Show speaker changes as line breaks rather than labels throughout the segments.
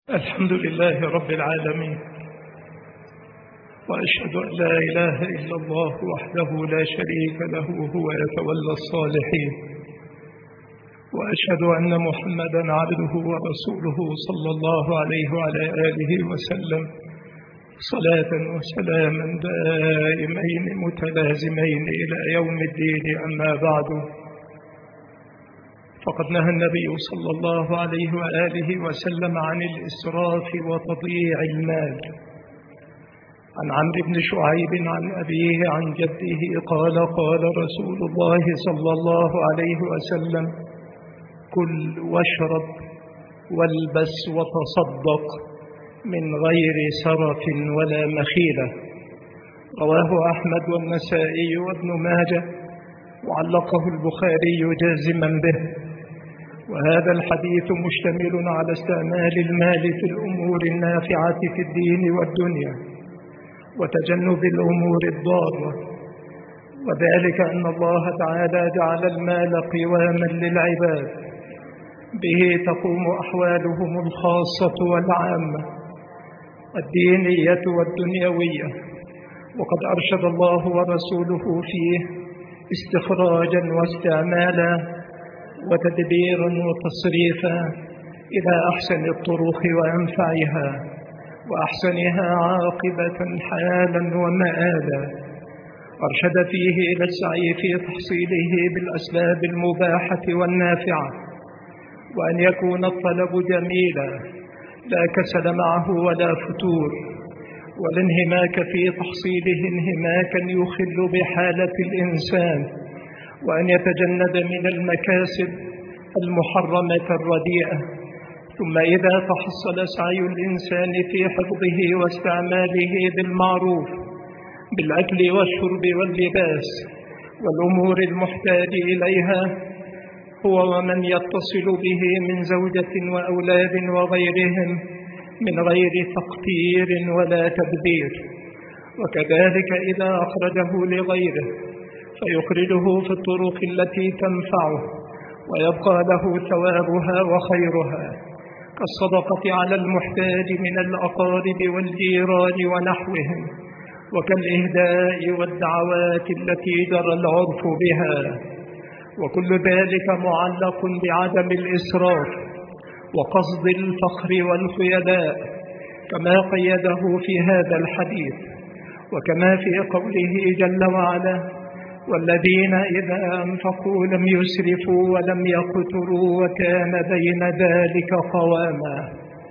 الحمد لله رب العالمين، وأشهد أن لا إله إلا الله وحده لا شريك له هو يتولى الصالحين، وأشهد أن محمدا عبده ورسوله صلى الله عليه وعلى آله وسلم صلاة وسلاما دائمين متلازمين إلى يوم الدين. أما بعد، فقد نهى النبي صلى الله عليه وآله وسلم عن الإسراف وتضييع المال. عن عمرو بن شعيب عن أبيه عن جده قال: قال رسول الله صلى الله عليه وسلم: كل واشرب والبس وتصدق من غير سرف ولا مخيلة. رواه أحمد والنسائي وابن ماجه، وعلقه البخاري جازما به. وهذا الحديث مشتمل على استعمال المال في الأمور النافعة في الدين والدنيا، وتجنب الأمور الضارة، وذلك أن الله تعالى جعل المال قواما للعباد به تقوم أحوالهم الخاصة والعامة الدينية والدنيوية. وقد أرشد الله ورسوله فيه استخراجا واستعمالا وتدبيرا وتصريفا إلى أحسن الطرق وأنفعها وأحسنها عاقبة حالا ومآلا. أرشد فيه إلى السعي في تحصيله بالأسباب المباحة والنافعة، وأن يكون الطلب جميلا لا كسل معه ولا فتور، والانهماك في تحصيله انهماكا يخل بحالة الإنسان، وأن يتجنب من المكاسب المحرمة الرديئة. ثم إذا تحصل سعي الإنسان في حفظه واستعماله بالمعروف بالأكل والشرب واللباس والأمور المحتاج إليها هو ومن يتصل به من زوجة وأولاد وغيرهم من غير تقتير ولا تبذير. وكذلك إذا أخرجه لغيره فيخرجه في الطرق التي تنفعه ويبقى له ثوابها وخيرها، كالصدقة على المحتاج من الأقارب والجيران ونحوهم، وكالإهداء والدعوات التي جرى العرف بها. وكل ذلك معلق بعدم الإسراف وقصد الفخر والخيلاء، كما قيده في هذا الحديث، وكما في قوله جل وعلا: والذين إذا أنفقوا لم يسرفوا ولم يقتروا وكان بين ذلك قواما.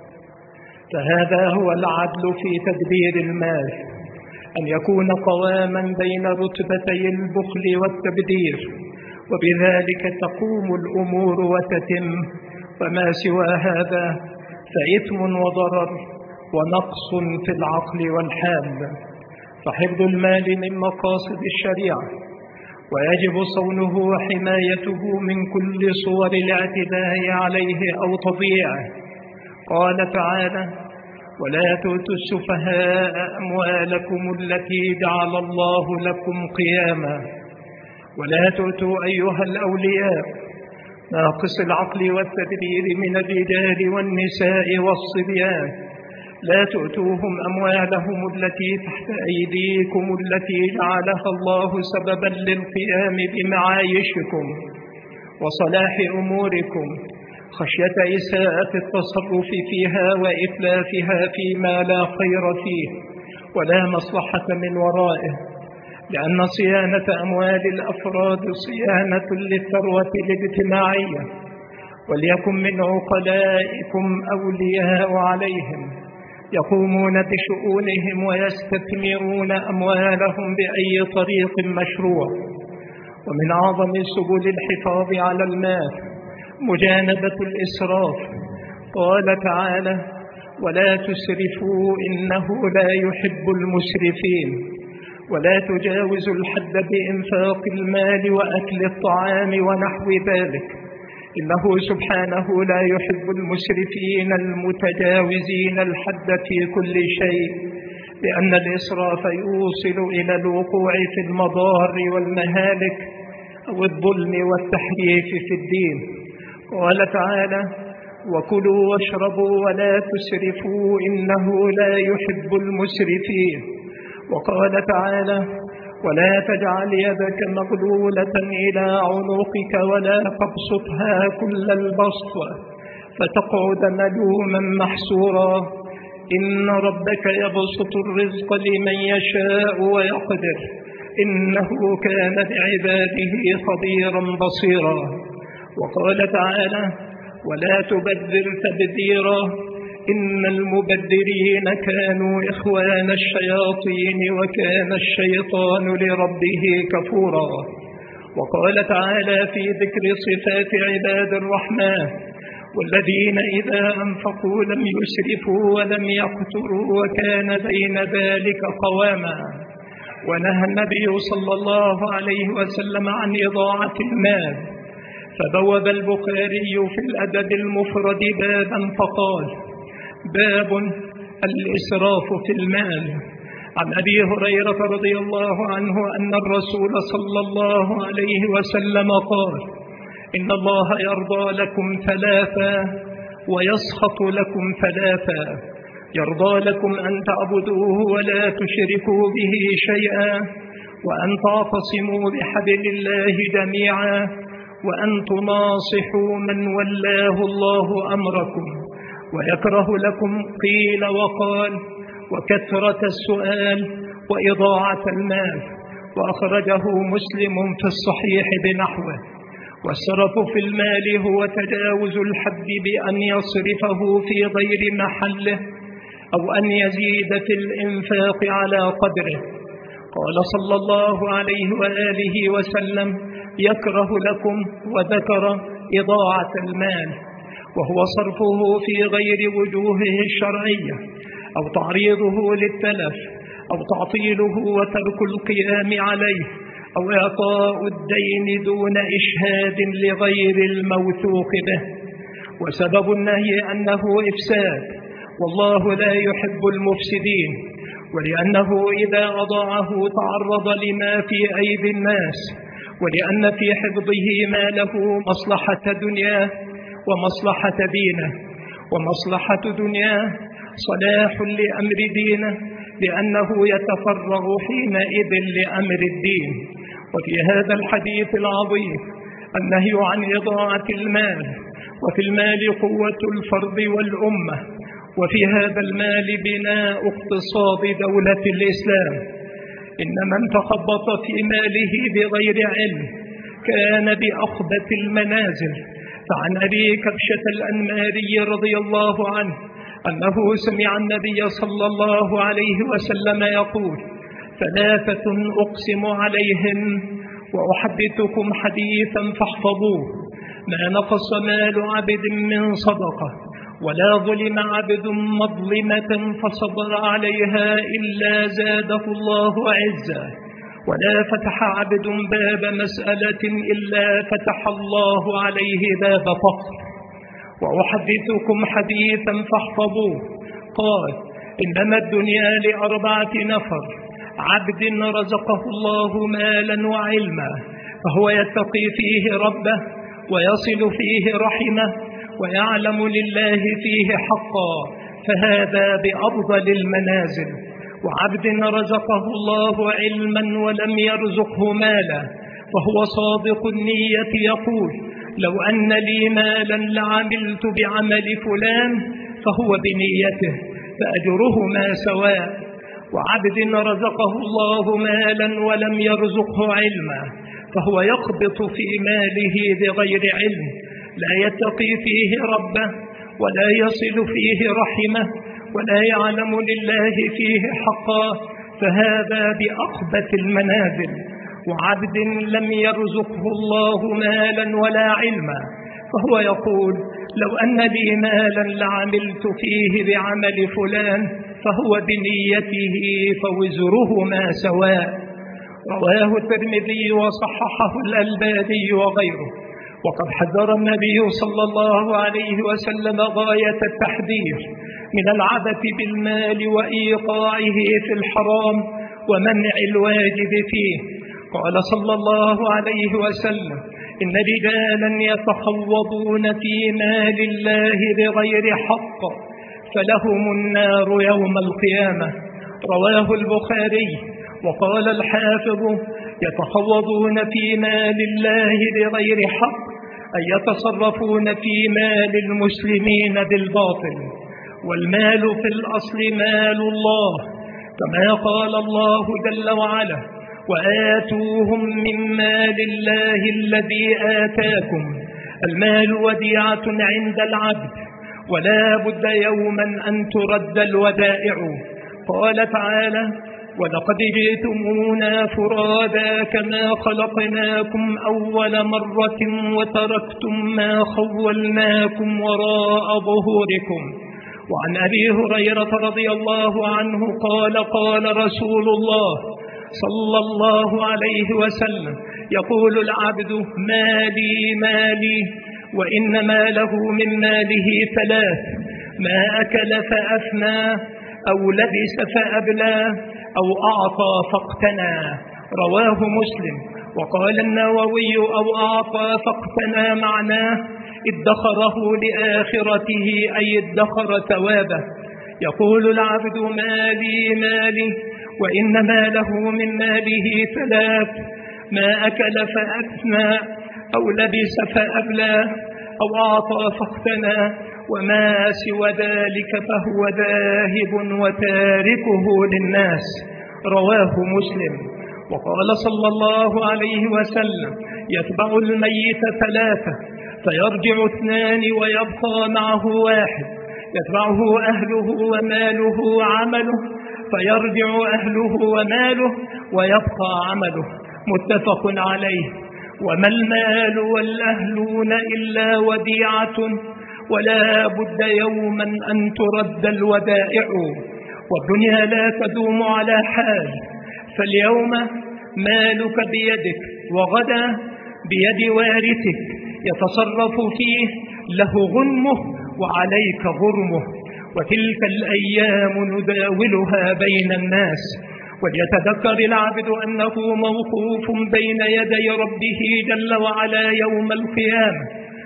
فهذا هو العدل في تدبير المال، أن يكون قواما بين رتبتي البخل والتبذير، وبذلك تقوم الأمور وتتم. وما سوى هذا فإثم وضرر ونقص في العقل والحال. فحفظ المال من مقاصد الشريعة، ويجب صونه وحمايته من كل صور الاعتداء عليه أو تضييعه. قال تعالى: ولا تؤتوا السفهاء أموالكم التي جعل الله لكم قياما ولا تؤتوا أيها الأولياء ناقص العقل والتدبير من الرجال والنساء والصبيان، لا تؤتوهم أموالهم التي تحت أيديكم التي جعلها الله سببا للقيام بمعايشكم وصلاح أموركم، خشية إساءة التصرف فيها وإتلافها فيما لا خير فيه ولا مصلحة من ورائه، لأن صيانة أموال الأفراد صيانة للثروة الاجتماعية. وليكن من عقلائكم أولياء عليهم يقومون بشؤونهم ويستثمرون أموالهم بأي طريق مشروع. ومن أعظم سبل الحفاظ على المال مجانبة الإسراف. قال تعالى: ولا تسرفوا إنه لا يحب المسرفين، ولا تجاوزوا الحد بإنفاق المال وأكل الطعام ونحو ذلك، إنه سبحانه لا يحب المسرفين المتجاوزين الحد في كل شيء، لأن الإسراف يوصل إلى الوقوع في المضار والمهالك أو الظلم والتحريف في الدين. قال تعالى: وكلوا واشربوا ولا تسرفوا إنه لا يحب المسرفين. وقال تعالى: ولا تجعل يدك مغلولة إلى عنقك ولا تبسطها كل البسط فتقعد ملوما محسورا إن ربك يبسط الرزق لمن يشاء ويقدر إنه كان بعباده خبيرا بصيرا. وقال تعالى: ولا تبذر تبذيرا إن المبذرين كانوا إخوان الشياطين وكان الشيطان لربه كفورا. وقال تعالى في ذكر صفات عباد الرحمن: والذين إذا أنفقوا لم يسرفوا ولم يقتروا وكان بين ذلك قواما. ونهى النبي صلى الله عليه وسلم عن إضاعة المال، فبوب البخاري في الأدب المفرد بابا فقال: باب الإسراف في المال. عن أبي هريرة رضي الله عنه أن الرسول صلى الله عليه وسلم قال: إن الله يرضى لكم ثلاثا ويسخط لكم ثلاثا: يرضى لكم أن تعبدوه ولا تشركوا به شيئا، وأن تعتصموا بحبل الله جميعا، وأن تناصحوا من ولاه الله أمركم. ويكره لكم قيل وقال وكثرة السؤال وإضاعة المال. وأخرجه مسلم في الصحيح بنحوه. والسرف في المال هو تجاوز الحد بأن يصرفه في غير محله أو أن يزيد في الإنفاق على قدره. قال صلى الله عليه وآله وسلم: يكره لكم، وذكر إضاعة المال، وهو صرفه في غير وجوهه الشرعية أو تعريضه للتلف أو تعطيله وترك القيام عليه أو إعطاء الدين دون إشهاد لغير الموثوق به. وسبب النهي أنه إفساد، والله لا يحب المفسدين، ولأنه إذا أضاعه تعرض لما في أيدي الناس، ولأن في حفظه ما له مصلحة دنياه ومصلحة دينه. ومصلحة دنياه صلاح لأمر دينه، لأنه يتفرغ حينئذ لأمر الدين. وفي هذا الحديث العظيم النهي عن إضاعة المال. وفي المال قوة الفرد والأمة، وفي هذا المال بناء اقتصاد دولة الإسلام. إن من تخبط في ماله بغير علم كان بأخبث المنازل. فعن أبي كبشة الأنماري رضي الله عنه أنه سمع النبي صلى الله عليه وسلم يقول: ثلاثة أقسم عليهم وأحدثكم حديثا فاحفظوه: ما نقص مال عبد من صدقة، ولا ظلم عبد مظلمة فصبر عليها إلا زاده الله عزا، ولا فتح عبد باب مسألة إلا فتح الله عليه باب فقر. وأحدثكم حديثا فاحفظوه: قال: إنما الدنيا لأربعة نفر: عبد رزقه الله مالا وعلما، فهو يتقي فيه ربه ويصل فيه رحمه ويعلم لله فيه حقا، فهذا بأفضل المنازل. وعبد رزقه الله علما ولم يرزقه مالا، فهو صادق النية يقول: لو أن لي مالا لعملت بعمل فلان، فهو بنيته فأجرهما سواء. وعبد رزقه الله مالا ولم يرزقه علما، فهو يخبط في ماله بغير علم، لا يتقي فيه ربه ولا يصل فيه رحمه ولا يعلم لله فيه حقا، فهذا بأخبث المنازل. وعبد لم يرزقه الله مالا ولا علما، فهو يقول: لو أن لي مالا لعملت فيه بعمل فلان، فهو بنيته فوزرهما سواء. رواه الترمذي وصححه الألباني وغيره. وقد حذر النبي صلى الله عليه وسلم غاية التحذير من العبث بالمال وإيقاعه في الحرام ومنع الواجب فيه. قال صلى الله عليه وسلم: إن رجالا يتخوضون في مال الله بغير حق فلهم النار يوم القيامة. رواه البخاري. وقال الحافظ: يتخوضون في مال الله بغير حق أي يتصرفون في مال المسلمين بالباطل، والمال في الأصل مال الله، كما قال الله جل وعلا: وآتوهم من مال الله الذي آتاكم. المال وديعة عند العبد، ولا بد يوما أن ترد الودائع. قال تعالى: ولقد جئتمونا فرادا كما خلقناكم أول مرة وتركتم ما خولناكم وراء ظهوركم. وعن أبي هريرة رضي الله عنه قال: قال رسول الله صلى الله عليه وسلم: يقول العبد: مالي مالي، وإنما له من ماله ثلاث: ما أكل فأفنى، أو لبس فأبلى، أو أعطى فاقتنى. رواه مسلم. وقال النووي: أو أعطى فاقتنى معناه ادخره لآخرته، أي ادخر ثوابه. يقول العبد: مالي مالي، وإنما له من ماله ثلاث: ما أكل فأفنى، أو لبس فأبلى، أو أعطى فاقتنى، وما سوى ذلك فهو ذاهب وتاركه للناس. رواه مسلم. وقال صلى الله عليه وسلم: يتبع الميت ثلاثة فيرجع اثنان ويبقى معه واحد، يتبعه أهله وماله وعمله، فيرجع أهله وماله ويبقى عمله. متفق عليه. وما المال والأهلون إلا وديعة، ولا بد يوما أن ترد الودائع، والدنيا لا تدوم على حال. فاليوم مالك بيدك، وغدا بيد وارثك يتصرف فيه، له غنمه وعليك غرمه، وتلك الأيام نداولها بين الناس. وليتذكر العبد أنه موقوف بين يدي ربه جل وعلا يوم القيامة،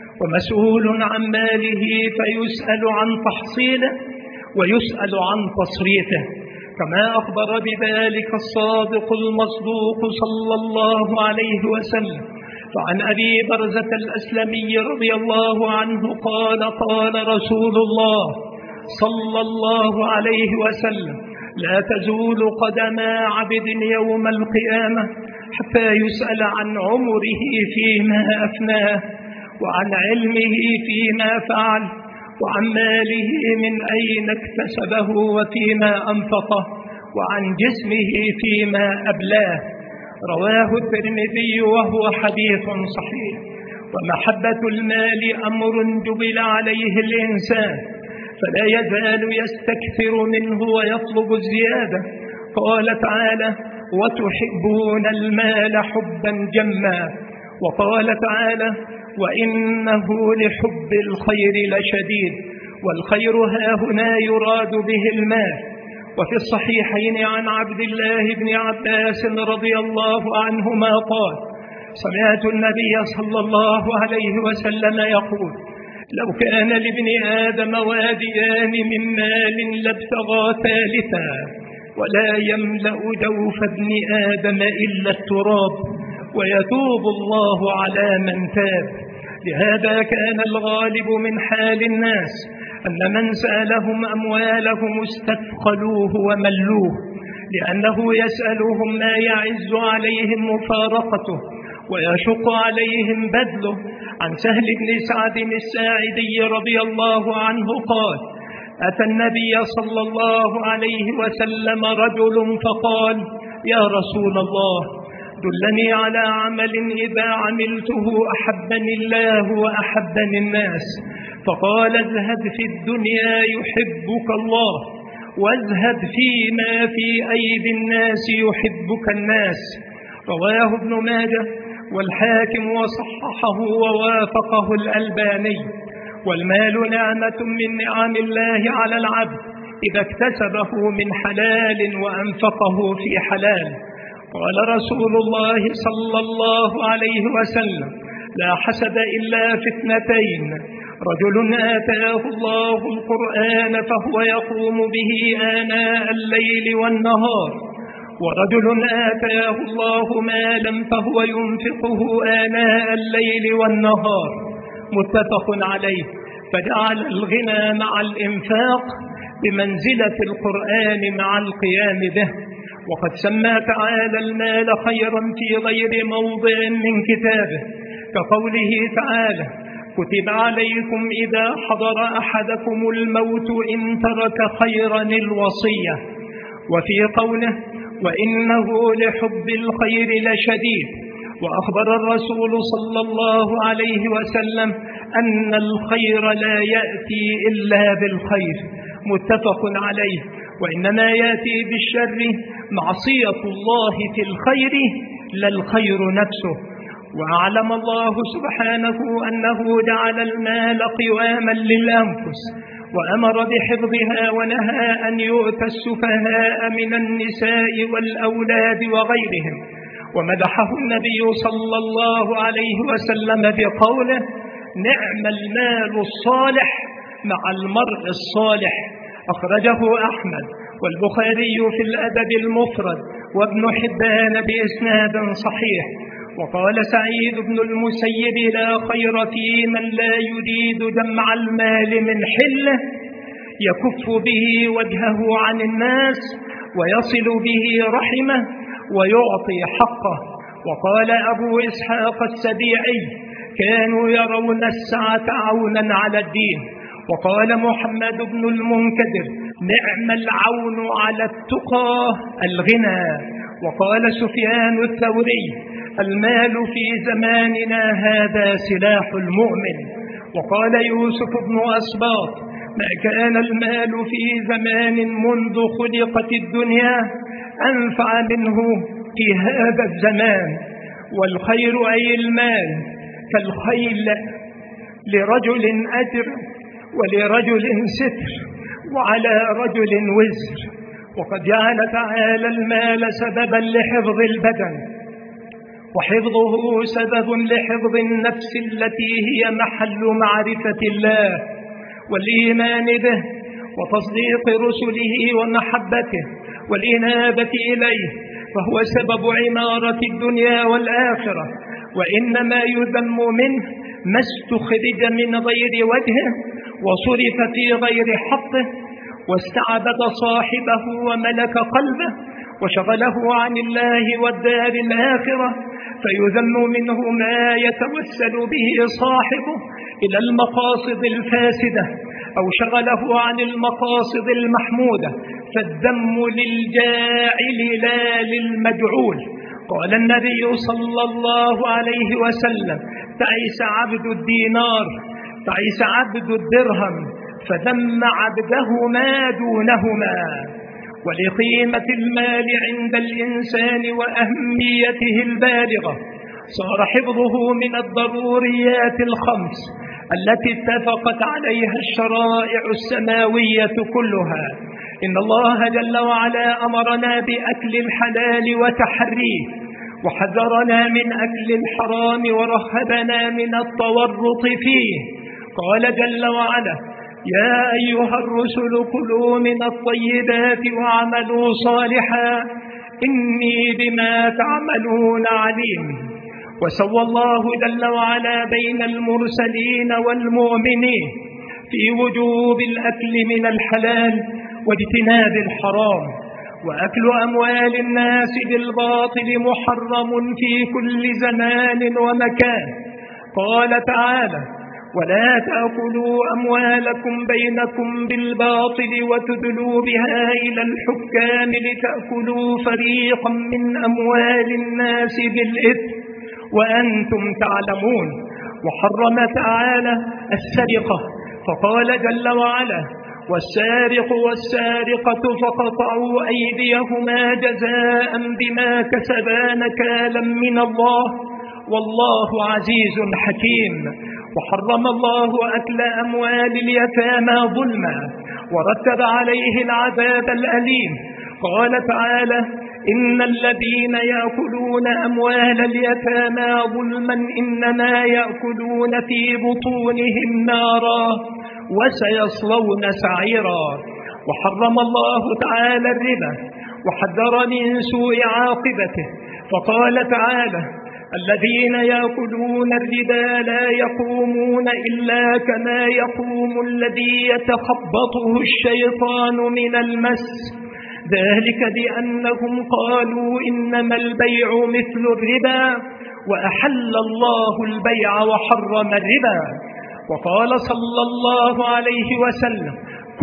ومسؤول عن ماله، فيسأل عن تحصيله ويسأل عن تصريفه، كما أخبر بذلك الصادق المصدوق صلى الله عليه وسلم. فعن أبي برزة الأسلمي رضي الله عنه قال: قال رسول الله صلى الله عليه وسلم: لا تزول قدم عبد يوم القيامة حتى يسأل عن عمره فيما أفناه، وعن علمه فيما فعل، وعن ماله من أين اكتسبه وفيما أنفقه، وعن جسمه فيما أبلاه. رواه الترمذي وهو حديث صحيح. ومحبة المال أمر جبل عليه الإنسان، فلا يزال يستكثر منه ويطلب الزيادة. قال تعالى: وتحبون المال حبا جما. وقال تعالى: وإنه لحب الخير لشديد. والخير هاهنا يراد به المال. وفي الصحيحين عن عبد الله بن عباس رضي الله عنهما قال: سمعت النبي صلى الله عليه وسلم يقول: لو كان لابن آدم واديان من مال لابتغى ثالثا، ولا يملأ جوف ابن آدم إلا التراب، ويتوب الله على من تاب. لهذا كان الغالب من حال الناس أن من سألهم أموالهم استثقلوه وملوه، لأنه يسألهم ما يعز عليهم مفارقته ويشق عليهم بذله. عن سهل بن سعد الساعدي رضي الله عنه قال: أتى النبي صلى الله عليه وسلم رجل فقال: يا رسول الله، دلني على عمل إذا عملته أحبني الله وأحبني الناس. فقال: اذهب في الدنيا يحبك الله، واذهب فيما في أيدي الناس يحبك الناس. رواه ابن ماجه والحاكم وصححه ووافقه الألباني. والمال نعمة من نعم الله على العبد إذا اكتسبه من حلال وأنفقه في حلال. قال رسول الله صلى الله عليه وسلم: لا حسد إلا في اثنتين: رجل آتاه الله القرآن فهو يقوم به آناء الليل والنهار، ورجل آتاه الله مالا فهو ينفقه آناء الليل والنهار. متفق عليه. فجعل الغنى مع الإنفاق بمنزلة القرآن مع القيام به. وقد سمى تعالى المال خيرا في غير موضع من كتابه، كقوله تعالى: كتب عليكم إذا حضر أحدكم الموت إن ترك خيرا الوصية. وفي قوله: وإنه لحب الخير لشديد. وأخبر الرسول صلى الله عليه وسلم أن الخير لا يأتي إلا بالخير. متفق عليه. وإنما يأتي بالشر معصية الله في الخير لا الخير نفسه. وأعلم الله سبحانه أنه جعل المال قواما للأنفس، وأمر بحفظها، ونهى أن يؤتى السفهاء من النساء والأولاد وغيرهم. ومدحه النبي صلى الله عليه وسلم بقوله: نعم المال الصالح مع المرء الصالح. أخرجه أحمد والبخاري في الأدب المفرد، وابن حبان بإسناد صحيح. وقال سعيد بن المسيب: لا خير في من لا يريد جمع المال من حله، يكف به وجهه عن الناس، ويصل به رحمه، ويعطي حقه. وقال أبو إسحاق السبيعي: كانوا يرون السعة عونا على الدين. وقال محمد بن المنكدر: نعم العون على التقى الغنى. وقال سفيان الثوري: المال في زماننا هذا سلاح المؤمن. وقال يوسف بن أسباط: ما كان المال في زمان منذ خلقت الدنيا أنفع منه في هذا الزمان. والخير أي المال كالخيل، لرجل أجر ولرجل ستر وعلى رجل وزر. وقد جعل تعالى المال سببا لحفظ البدن، وحفظه سبب لحفظ النفس التي هي محل معرفة الله والإيمان به وتصديق رسله ومحبته والإنابة إليه، فهو سبب عمارة الدنيا والآخرة. وإنما يذم منه ما استخرج من غير وجهه وصرف في غير حقه، واستعبد صاحبه وملك قلبه وشغله عن الله والدار الآخرة، فيذم منه ما يتوسل به صاحبه إلى المقاصد الفاسدة أو شغله عن المقاصد المحمودة، فالذم للجاعل لا للمجعول. قال النبي صلى الله عليه وسلم: تعس عبد الدينار، تعس عبد الدرهم، فذم عبده ما دونهما. ولقيمة المال عند الإنسان وأهميته البالغة صار حفظه من الضروريات الخمس التي اتفقت عليها الشرائع السماوية كلها. إن الله جل وعلا أمرنا بأكل الحلال وتحريه، وحذرنا من أكل الحرام ورهبنا من التورط فيه. قال جل وعلا: يا أيها الرسل كلوا من الطيبات واعملوا صالحا إني بما تعملون عليم. وسوى الله جل وعلا بين المرسلين والمؤمنين في وجوب الأكل من الحلال واجتناب الحرام. وأكل أموال الناس بالباطل محرم في كل زمان ومكان. قال تعالى: ولا تأكلوا أموالكم بينكم بالباطل وتدلوا بها إلى الحكام لتأكلوا فريقا من أموال الناس بالإثم وأنتم تعلمون. وحرم تعالى السرقة، فقال جل وعلا: والسارق والسارقة فقطعوا أيديهما جزاء بما كسبا نكالا من الله والله عزيز حكيم. وحرم الله أكل أموال اليتامى ظلما، ورتب عليه العذاب الأليم. قال تعالى: إن الذين يأكلون أموال اليتامى ظلما إنما يأكلون في بطونهم نارا وسيصلون سعيرا. وحرم الله تعالى الربا وحذر من سوء عاقبته، فقال تعالى: الذين يأكلون الربا لا يقومون إلا كما يقوم الذي يتخبطه الشيطان من المس، ذلك بأنهم قالوا إنما البيع مثل الربا وأحل الله البيع وحرم الربا. وقال صلى الله عليه وسلم: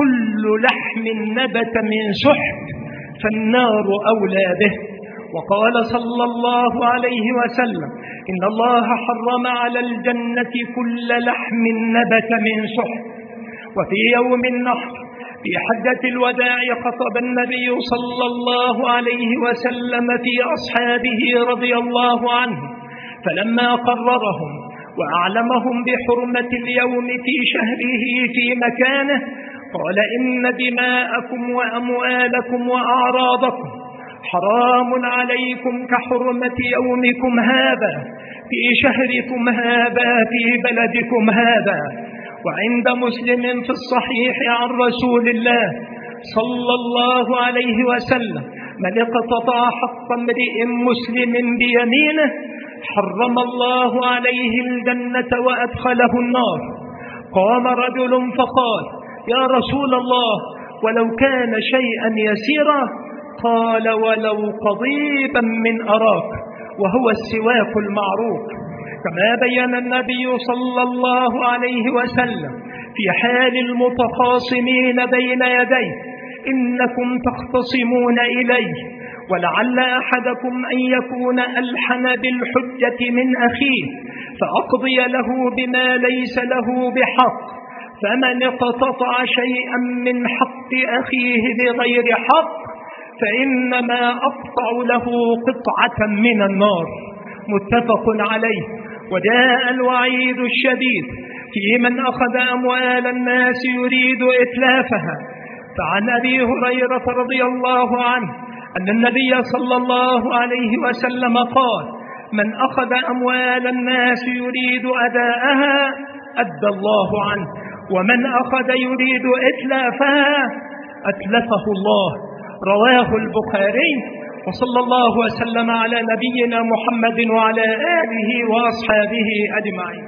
كل لحم نبت من سحت فالنار أولى به. وقال صلى الله عليه وسلم: إن الله حرم على الجنة كل لحم نبت من سحت. وفي يوم النحر في حجة الوداع خطب النبي صلى الله عليه وسلم في أصحابه رضي الله عنه، فلما قررهم وأعلمهم بحرمة اليوم في شهره في مكانه قال: إن دماءكم وأموالكم وأعراضكم حرام عليكم كحرمة يومكم هذا في شهركم هذا في بلدكم هذا. وعند مسلم في الصحيح عن رسول الله صلى الله عليه وسلم: من اقتطع حق امرئ مسلم بيمينه حرم الله عليه الجنة وأدخله النار. قام رجل فقال: يا رسول الله، ولو كان شيئا يسيرا؟ قال: ولو قضيبا من أراك، وهو السواك المعروف. كما بين النبي صلى الله عليه وسلم في حال المتخاصمين بين يديه: إنكم تختصمون إليه ولعل أحدكم أن يكون ألحن بالحجة من أخيه فأقضي له بما ليس له بحق، فمن اقتطع شيئا من حق أخيه بغير حق فإنما أقطع له قطعة من النار. متفق عليه. وجاء الوعيد الشديد في من أخذ أموال الناس يريد إتلافها. فعن أبي هريرة رضي الله عنه أن النبي صلى الله عليه وسلم قال: من أخذ أموال الناس يريد أداءها أدى الله عنه، ومن أخذ يريد إتلافها أتلفه الله. رواه البخاري. وصلى الله وسلم على نبينا محمد وعلى آله وأصحابه أجمعين.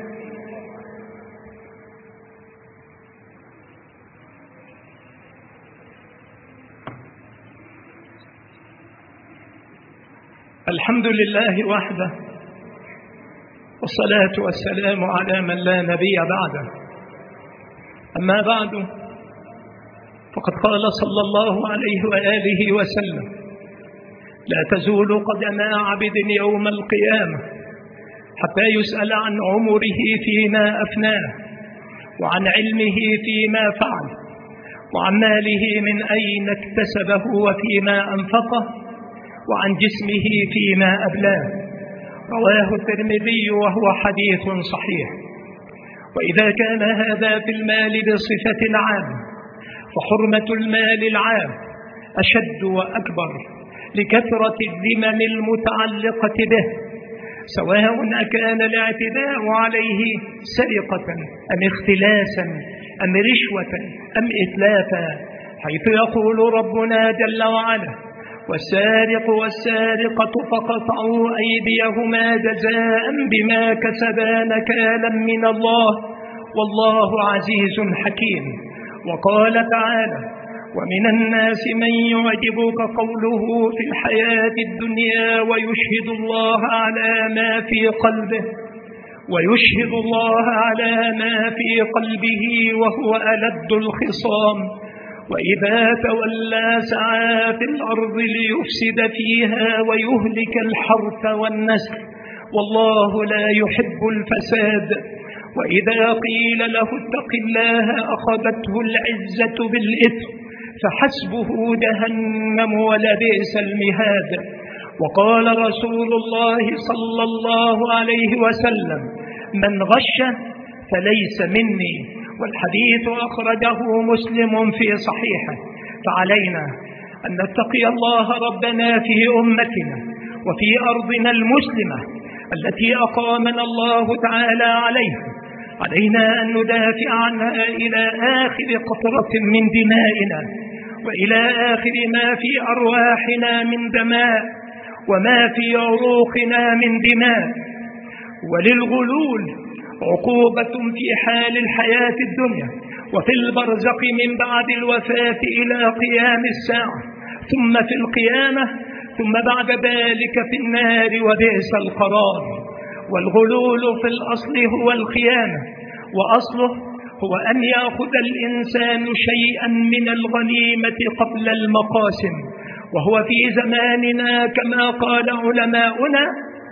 الحمد لله وحده، والصلاة والسلام على من لا نبي بعده. أما بعد، فقد قال صلى الله عليه وآله وسلم: لا تزول قدم عبد يوم القيامة حتى يسأل عن عمره فيما أفناه، وعن علمه فيما فعل، وعن ماله من أين اكتسبه وفيما أنفقه، وعن جسمه فيما أبلاه. رواه الترمذي وهو حديث صحيح. وإذا كان هذا في المال بصفة عامة، فحرمة المال العام أشد وأكبر لكثرة الذمم المتعلقة به، سواء أكان الاعتداء عليه سرقة أم اختلاسا أم رشوة أم إتلافا، حيث يقول ربنا جل وعلا: والسارق والسارقة فقطعوا أيديهما جزاء بما كسبا نكالا من الله والله عزيز حكيم. وقال تعالى: ومن الناس من يعجبك قوله في الحياة الدنيا ويشهد الله على ما في قلبه وهو ألد الخصام، وإذا تولى سعى في الأرض ليفسد فيها ويهلك الحرث والنسل والله لا يحب الفساد. وإذا قيل له اتق الله أخذته العزة بالإثم فحسبه جهنم ولبئس المهاد. وقال رسول الله صلى الله عليه وسلم: من غش فليس مني. والحديث أخرجه مسلم في صحيحه. فعلينا أن نتقي الله ربنا في أمتنا وفي أرضنا المسلمة التي أقامنا الله تعالى عليها. علينا أن ندافع عنها إلى آخر قطرة من دمائنا وإلى آخر ما في أرواحنا من دماء وما في عروقنا من دماء. وللغلول عقوبة في حال الحياة الدنيا وفي البرزخ من بعد الوفاة إلى قيام الساعة، ثم في القيامة، ثم بعد ذلك في النار وبئس القرار. والغلول في الأصل هو الخيانة، وأصله هو أن يأخذ الإنسان شيئا من الغنيمة قبل المقاسم، وهو في زماننا كما قال علماؤنا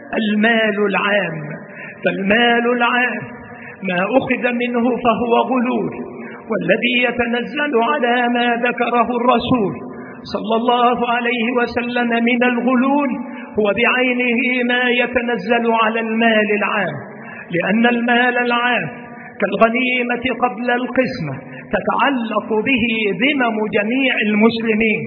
المال العام. فالمال العام ما أخذ منه فهو غلول، والذي يتنزل على ما ذكره الرسول صلى الله عليه وسلم من الغلول هو بعينه ما يتنزل على المال العام، لأن المال العام كالغنيمة قبل القسمة تتعلق به ذمم جميع المسلمين،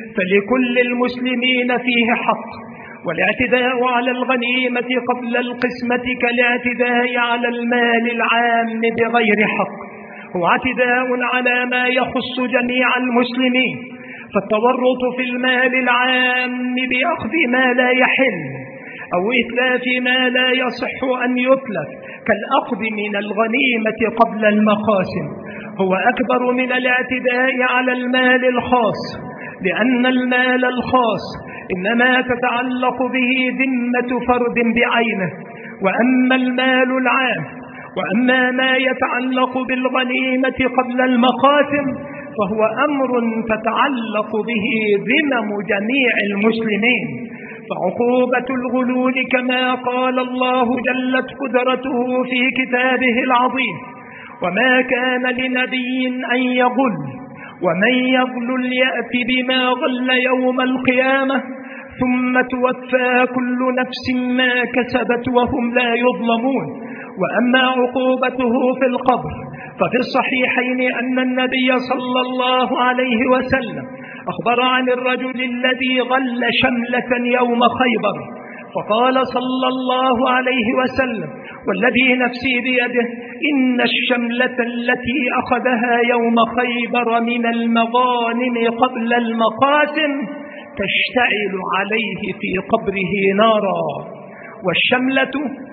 فلكل المسلمين فيه حق، والاعتداء على الغنيمة قبل القسمة كالاعتداء على المال العام بغير حق، هو اعتداء على ما يخص جميع المسلمين. فالتورط في المال العام بأخذ ما لا يحل أو إتلاف ما لا يصح أن يتلف كالأخذ من الغنيمة قبل المقاسم هو أكبر من الاعتداء على المال الخاص، لأن المال الخاص إنما تتعلق به ذمة فرد بعينه، وأما المال العام وأما ما يتعلق بالغنيمة قبل المقاسم فهو أمر تتعلق به ذمم جميع المسلمين. فعقوبة الغلول كما قال الله جلت قدرته في كتابه العظيم: وما كان لنبي أن يغل ومن يغل يأت بما غل يوم القيامة ثم توفى كل نفس ما كسبت وهم لا يظلمون. وأما عقوبته في القبر ففي الصحيحين أن النبي صلى الله عليه وسلم أخبر عن الرجل الذي غل شملة يوم خيبر، فقال صلى الله عليه وسلم: والذي نفسي بيده إن الشملة التي أخذها يوم خيبر من المغانم قبل المقاسم تشتعل عليه في قبره نارا. والشملة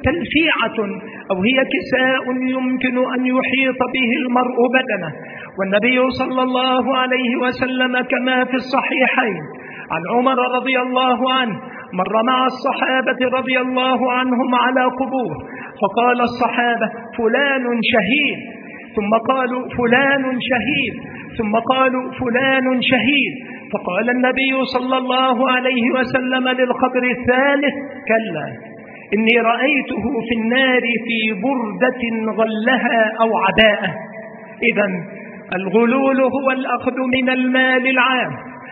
تلفيعة أو هي كساء يمكن أن يحيط به المرء بدنه، والنبي صلى الله عليه وسلم كما في الصحيحين عن عمر رضي الله عنه مر مع الصحابة رضي الله عنهم على قبور، فقال الصحابة: فلان شهيد، ثم قالوا: فلان شهيد، ثم قالوا: فلان شهيد، فقال النبي صلى الله عليه وسلم للقبر الثالث: كلا، إني رأيته في النار في بردة غلها أو عباءة. إذن الغلول هو الأخذ من المال العام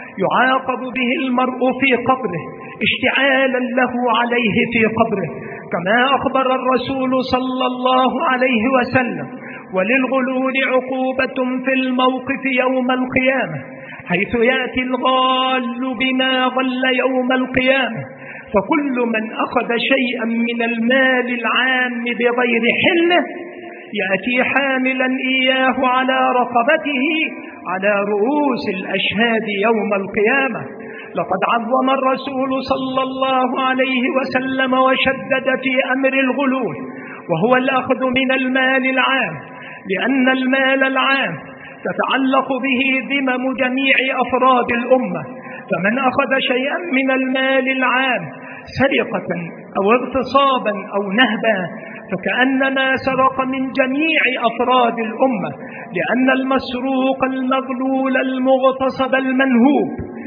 يعاقب به المرء في قبره اشتعالا له عليه في قبره، كما أخبر الرسول صلى الله عليه وسلم: وللغلول عقوبة في الموقف يوم القيامة، حيث يأتي الغال بما غل يوم القيامة، فكل من أخذ شيئا من المال العام بغير حله يأتي حاملا إياه على رقبته على رؤوس الأشهاد يوم القيامة. لقد عظم الرسول صلى الله عليه وسلم وشدد في أمر الغلول، وهو الأخذ من المال العام، لأن المال العام تتعلق به ذمم جميع أفراد الأمة، فمن أخذ شيئا من المال العام سرقة أو اغتصابا أو نهبا فكأنما سرق من جميع أفراد الأمة، لأن المسروق المغلول المغتصب المنهوب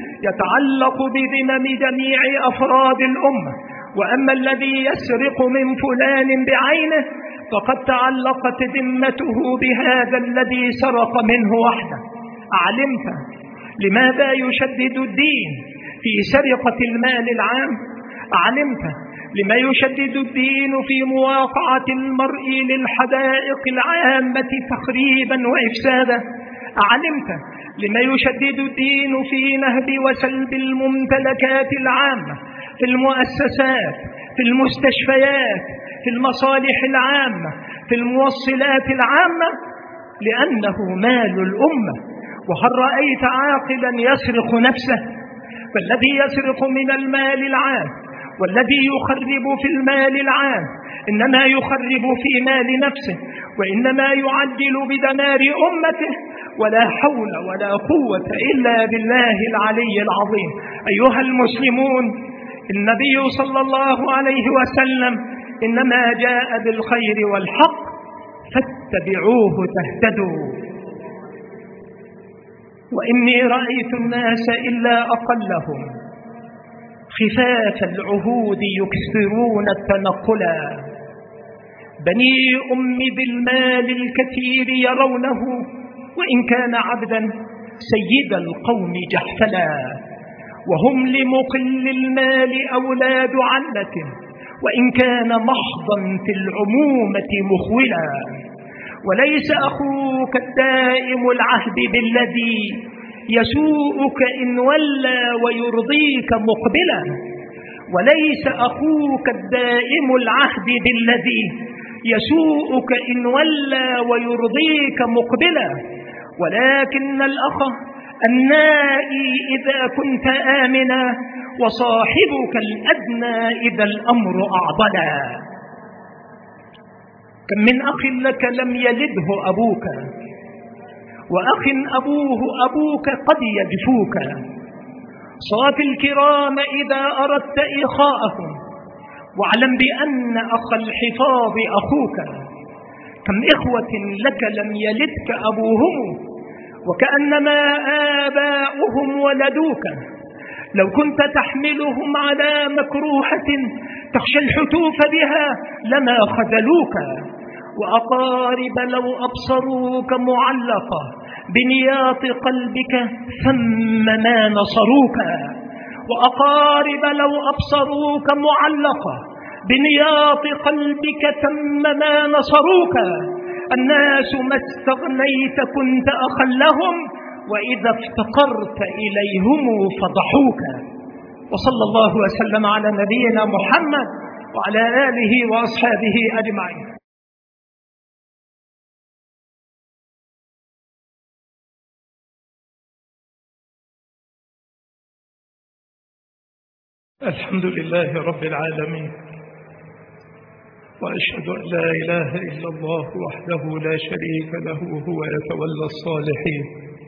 يتعلق بذمم جميع أفراد الأمة. وأما الذي يسرق من فلان بعينه فقد تعلقت ذمته بهذا الذي سرق منه وحده. أعلمت لماذا يشدد الدين في سرقة المال العام؟ أعلمت لما يشدد الدين في مواقعة المرء للحدائق العامة تخريبا وإفسادا؟ أعلمت لما يشدد الدين في نهب وسلب الممتلكات العامة في المؤسسات، في المستشفيات، في المصالح العامة، في الموصلات العامة؟ لأنه مال الأمة. وهل رأيت عاقلا يسرق نفسه؟ فالذي يسرق من المال العام والذي يخرب في المال العام إنما يخرب في مال نفسه، وإنما يعجل بدمار أمته، ولا حول ولا قوة إلا بالله العلي العظيم. أيها المسلمون، النبي صلى الله عليه وسلم إنما جاء بالخير والحق فاتبعوه تهتدوا. وإني رأيت الناس إلا أقلهم خفاف العهود يكثرون التنقلا. بني أم بالمال الكثير يرونه وإن كان عبدا سيد القوم جحفلا، وهم لمقل المال أولاد علة وإن كان محضا في العمومة مخولا. وليس أخوك الدائم العهد بالذي يسوءك إن ولى ويرضيك مقبلا، وليس أخوك الدائم العهد بالذي يسوءك إن ولى ويرضيك مقبلا، ولكن الأخ النائي إذا كنت آمنا، وصاحبك الأدنى إذا الأمر أعضلا. كم من أخ لك لم يلده أبوك، وأخ أبوك قد يجفوك. صاف الكرام إذا أردت إخاءهم، واعلم بأن أخ الحفاظ أخوك. كم إخوة لك لم يلدك أبوهم وكأنما آباؤهم ولدوك. لو كنت تحملهم على مكروهة تخشى الحتوف بها لما خذلوك. وأقارب لو أبصروك معلقة بنياط قلبك ثم ما نصروك. وأقارب لو أبصروك معلقة بنياط قلبك ثم ما نصروك. الناس ما استغنيت كنت أخا لهم، وإذا افتقرت إليهم فضحوك. وصلى الله وسلم على نبينا محمد وعلى آله وأصحابه أجمعين. الحمد لله رب العالمين، وأشهد أن لا إله إلا الله وحده لا شريك له هو يتولى الصالحين،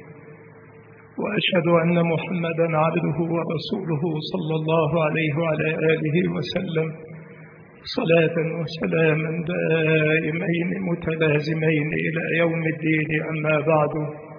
وأشهد أن محمدا عبده ورسوله صلى الله عليه وعلى آله وسلم صلاة وسلاما دائمين متلازمين إلى يوم الدين. أما بعد،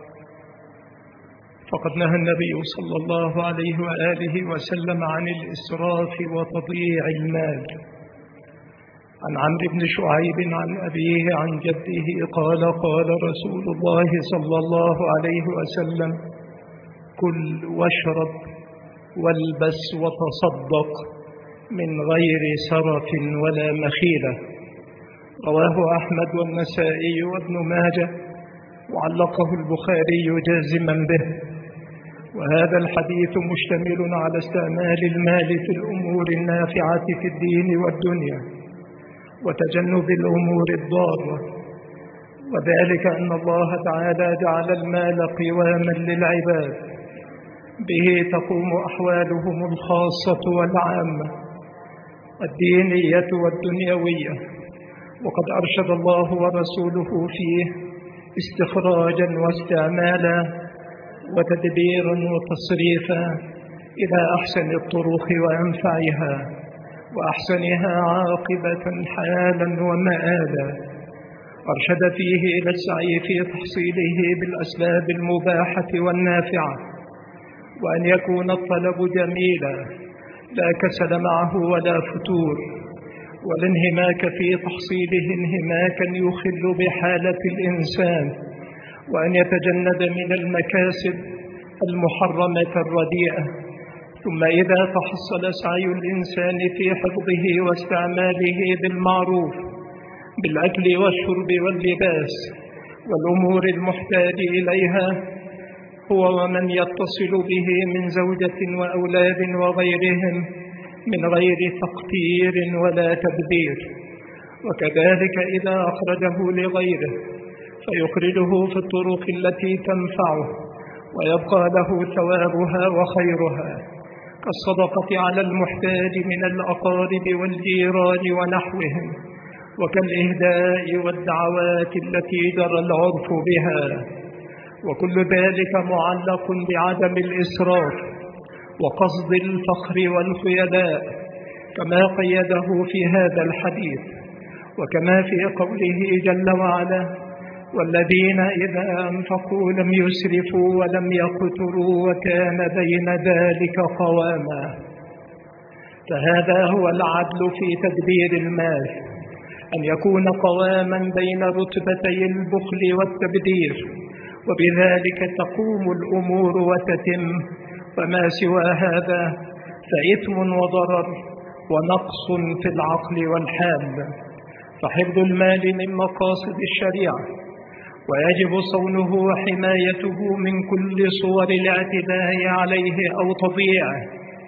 فقد نهى النبي صلى الله عليه وآله وسلم عن الإسراف وتضييع المال. عن عمرو بن شعيب عن أبيه عن جده قال: قال رسول الله صلى الله عليه وسلم: كل واشرب والبس وتصدق من غير سرف ولا مخيلة. رواه أحمد والنسائي وابن ماجه، وعلقه البخاري جازما به. وهذا الحديث مشتمل على استعمال المال في الأمور النافعة في الدين والدنيا وتجنب الأمور الضارة، وذلك أن الله تعالى جعل المال قواما للعباد به تقوم أحوالهم الخاصة والعامة الدينية والدنيوية. وقد أرشد الله ورسوله فيه استخراجا واستعمالا وتدبيرا وتصريفا إلى أحسن الطرق وأنفعها وأحسنها عاقبة حالا ومآلا. أرشد فيه إلى السعي في تحصيله بالأسباب المباحة والنافعة، وأن يكون الطلب جميلا لا كسل معه ولا فتور، والانهماك في تحصيله انهماكا يخل بحالة الإنسان، وأن يتجنب من المكاسب المحرمة الرديئة. ثم إذا تحصل سعي الإنسان في حفظه واستعماله بالمعروف بالأكل والشرب واللباس والأمور المحتاج إليها هو ومن يتصل به من زوجة وأولاد وغيرهم من غير تقتير ولا تبذير. وكذلك إذا أخرجه لغيره فيخرجه في الطرق التي تنفعه ويبقى له ثوابها وخيرها، كالصدقة على المحتاج من الأقارب والجيران ونحوهم، وكالإهداء والدعوات التي جرى العرف بها. وكل ذلك معلق بعدم الإسراف وقصد الفخر والخيلاء كما قيده في هذا الحديث، وكما في قوله جل وعلا: والذين إذا أنفقوا لم يسرفوا ولم يقتروا وكان بين ذلك قواما. فهذا هو العدل في تدبير المال، أن يكون قواما بين رتبتي البخل والتبذير، وبذلك تقوم الأمور وتتم. وما سوى هذا فإثم وضرر ونقص في العقل والحال. فحفظ المال من مقاصد الشريعة، ويجب صونه وحمايته من كل صور الاعتداء عليه أو تضييعه.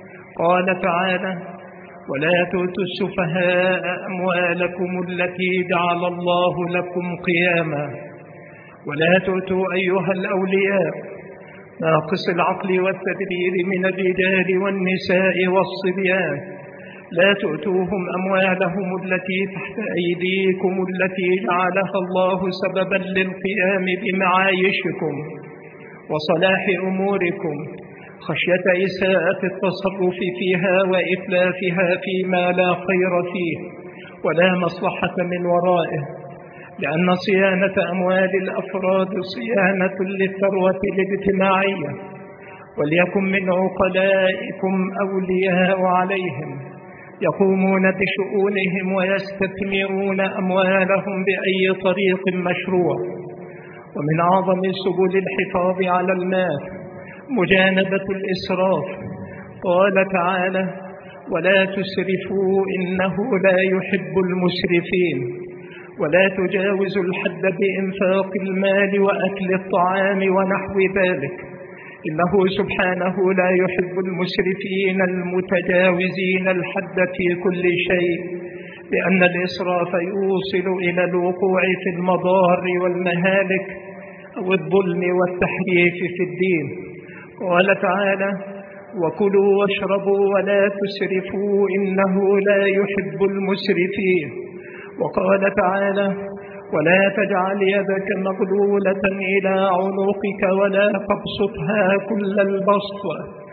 قال تعالى: ولا تؤتوا السفهاء أموالكم التي جعل الله لكم قياما. ولا تؤتوا أيها الأولياء ناقص العقل والتدبير من الرجال والنساء والصبيان، لا تؤتوهم أموالهم التي تحت أيديكم التي جعلها الله سببا للقيام بمعايشكم وصلاح أموركم، خشية إساءة التصرف فيها وإتلافها فيما لا خير فيه ولا مصلحة من ورائه، لأن صيانة أموال الأفراد صيانة للثروة الاجتماعية. وليكن من عقلائكم أولياء عليهم يقومون بشؤونهم ويستثمرون أموالهم بأي طريق مشروع. ومن أعظم سبل الحفاظ على المال مجانبة الإسراف. قال تعالى: ولا تسرفوا إنه لا يحب المسرفين. ولا تجاوزوا الحد بإنفاق المال وأكل الطعام ونحو ذلك، إنه سبحانه لا يحب المسرفين المتجاوزين الحد في كل شيء، لأن الإسراف يوصل إلى الوقوع في المضار والمهالك أو الظلم والتحريف في الدين. قال تعالى: وكلوا واشربوا ولا تسرفوا إنه لا يحب المسرفين. وقال تعالى: ولا تجعل يدك مغلولة إلى عنقك ولا تبسطها كل البسط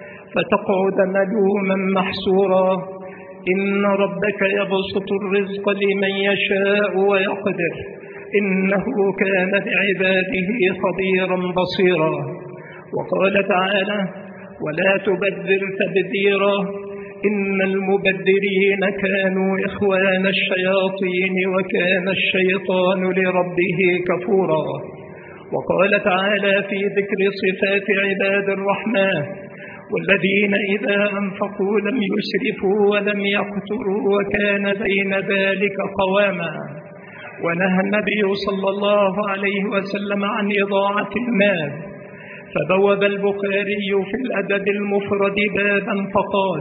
فتقعد ملوما محسورا، إن ربك يبسط الرزق لمن يشاء ويقدر إنه كان بعباده خبيرا بصيرا. وقال تعالى: ولا تبذر تبذيرا إن المبذرين كانوا إخوان الشياطين وكان الشيطان لربه كفورا. وقال تعالى في ذكر صفات عباد الرحمن: والذين إذا أنفقوا لم يسرفوا ولم يقتروا وكان بين ذلك قواما. ونهى النبي صلى الله عليه وسلم عن إضاعة المال، فبوب البخاري في الأدب المفرد بابا فقال: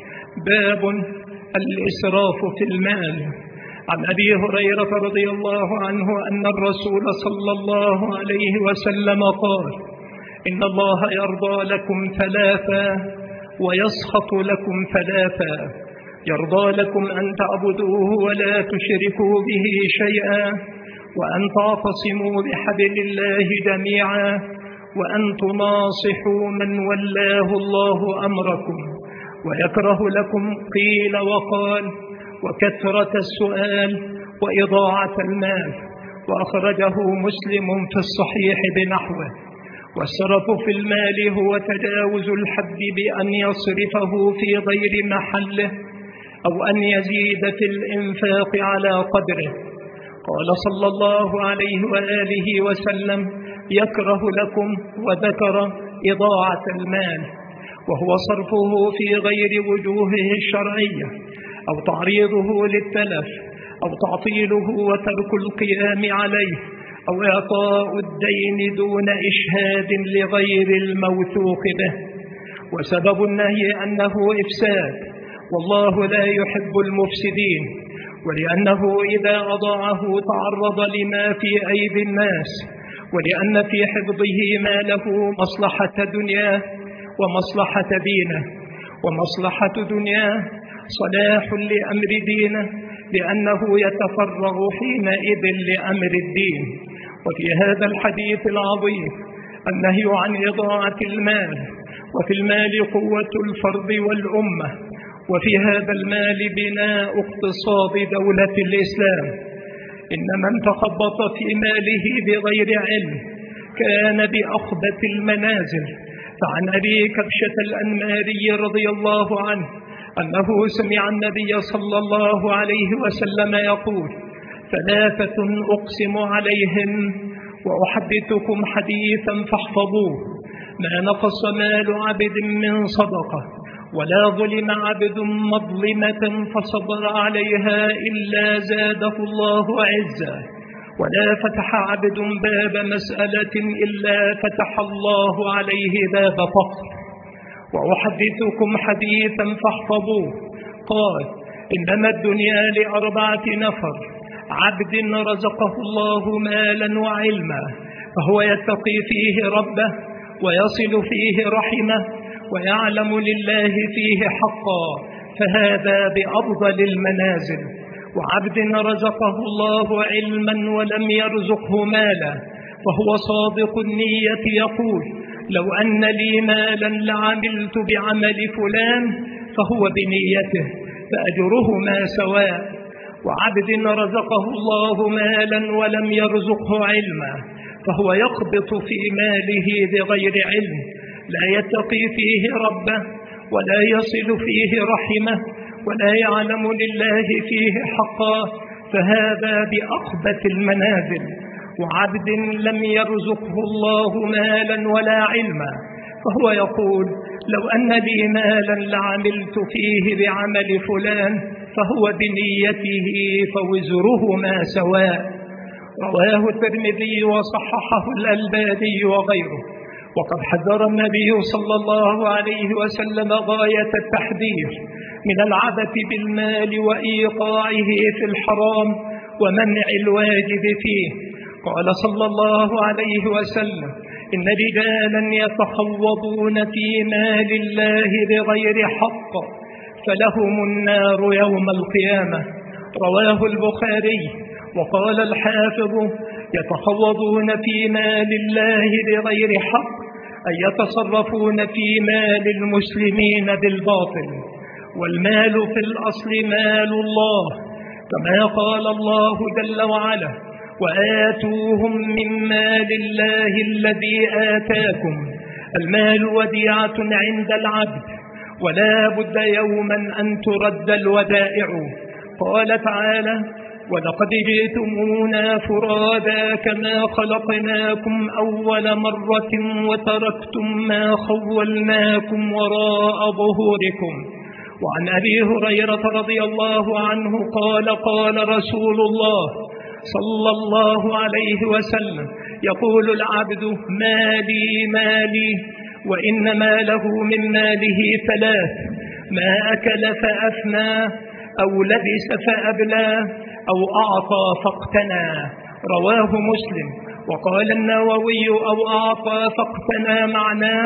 باب الإسراف في المال. عن أبي هريرة رضي الله عنه أن الرسول صلى الله عليه وسلم قال: إن الله يرضى لكم ثلاثا ويسخط لكم ثلاثا: يرضى لكم أن تعبدوه ولا تشركوا به شيئا، وأن تعتصموا بحبل الله جميعا، وأن تناصحوا من ولاه الله أمركم. ويكره لكم قيل وقال وكثرة السؤال وإضاعة المال. وأخرجه مسلم في الصحيح بنحوه. والسرف في المال هو تجاوز الحد بأن يصرفه في غير محله أو أن يزيد في الإنفاق على قدره. قال صلى الله عليه وآله وسلم: يكره لكم، وذكر إضاعة المال، وهو صرفه في غير وجوهه الشرعية أو تعريضه للتلف أو تعطيله وترك القيام عليه أو إعطاء الدين دون إشهاد لغير الموثوق به. وسبب النهي أنه إفساد، والله لا يحب المفسدين، ولأنه إذا أضاعه تعرض لما في أيدي الناس، ولأن في حفظه ما له مصلحة دنياه ومصلحة دينه. ومصلحة دنياه صلاح لأمر دينه، لأنه يتفرغ حينئذ لأمر الدين. وفي هذا الحديث العظيم النهي عن إضاعة المال، وفي المال قوة الفرد والأمة، وفي هذا المال بناء اقتصاد دولة الإسلام. إن من تخبط في ماله بغير علم كان بأخبث المنازل. فعن أبي كبشة الأنماري رضي الله عنه أنه سمع النبي صلى الله عليه وسلم يقول: ثلاثة أقسم عليهم وأحدثكم حديثا فاحفظوه: ما نقص مال عبد من صدقة، ولا ظلم عبد مظلمة فصبر عليها إلا زاده الله عزا، ولا فتح عبد باب مسألة إلا فتح الله عليه باب فقر. وأحدثكم حديثا فاحفظوه. قال: إنما الدنيا لأربعة نفر: عبد رزقه الله مالا وعلما، فهو يتقي فيه ربه، ويصل فيه رحمه، ويعلم لله فيه حقا، فهذا بأفضل المنازل. وعبد رزقه الله علما ولم يرزقه مالا، فهو صادق النية يقول: لو أن لي مالا لعملت بعمل فلان، فهو بنيته فأجرهما سواء. وعبد رزقه الله مالا ولم يرزقه علما، فهو يقبط في ماله بغير علم، لا يتقي فيه ربه، ولا يصل فيه رحمه، ولا يعلم لله فيه حقا، فهذا بأخبث المنازل. وعبد لم يرزقه الله مالا ولا علما، فهو يقول: لو أن لي مالا لعملت فيه بعمل فلان، فهو بنيته فوزرهما سواء. رواه الترمذي وصححه الألباني وغيره. وقد حذر النبي صلى الله عليه وسلم غاية التحذير من العبث بالمال وإيقاعه في الحرام ومنع الواجب فيه. قال صلى الله عليه وسلم: إن رجالا يتخوضون في مال الله بغير حق فلهم النار يوم القيامة. رواه البخاري. وقال الحافظ: يتخوضون في مال الله بغير حق، أي يتصرفون في مال المسلمين بالباطل. والمال في الأصل مال الله، كما قال الله جل وعلا: وآتوهم من مال الله الذي آتاكم. المال وديعة عند العبد، ولا بد يوما أن ترد الودائع. قال تعالى: ولقد جئتمونا فرادا كما خلقناكم أول مرة وتركتم ما خولناكم وراء ظهوركم. وعن أبي هريرة رضي الله عنه قال: قال رسول الله صلى الله عليه وسلم: يقول العبد: مالي مالي، وإنما له من ماله ثلاث: ما أكل فأفنى، أو لبس فأبلى، أو أعطى فاقتنى. رواه مسلم. وقال النووي: أو أعطى فاقتنى معناه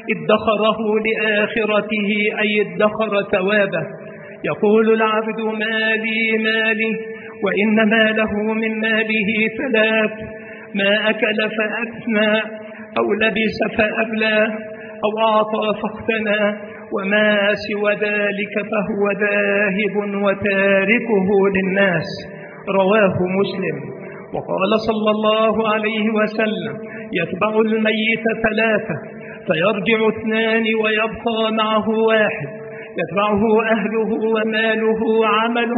ادخره لآخرته، أي ادخر ثوابه. يقول العبد: مالي مالي، وإنما له من ماله ثلاث: ما أكل فأفنى، أو لبس فأبلى، أو أعطى فاقتنى، وما سوى ذلك فهو ذاهب وتاركه للناس. رواه مسلم. وقال صلى الله عليه وسلم: يتبع الميت ثلاثة فيرجع اثنان ويبقى معه واحد، يتبعه أهله وماله وعمله،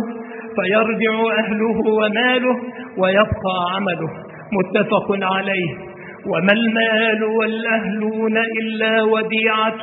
فيرجع أهله وماله ويبقى عمله. متفق عليه. وما المال والأهلون إلا وديعة،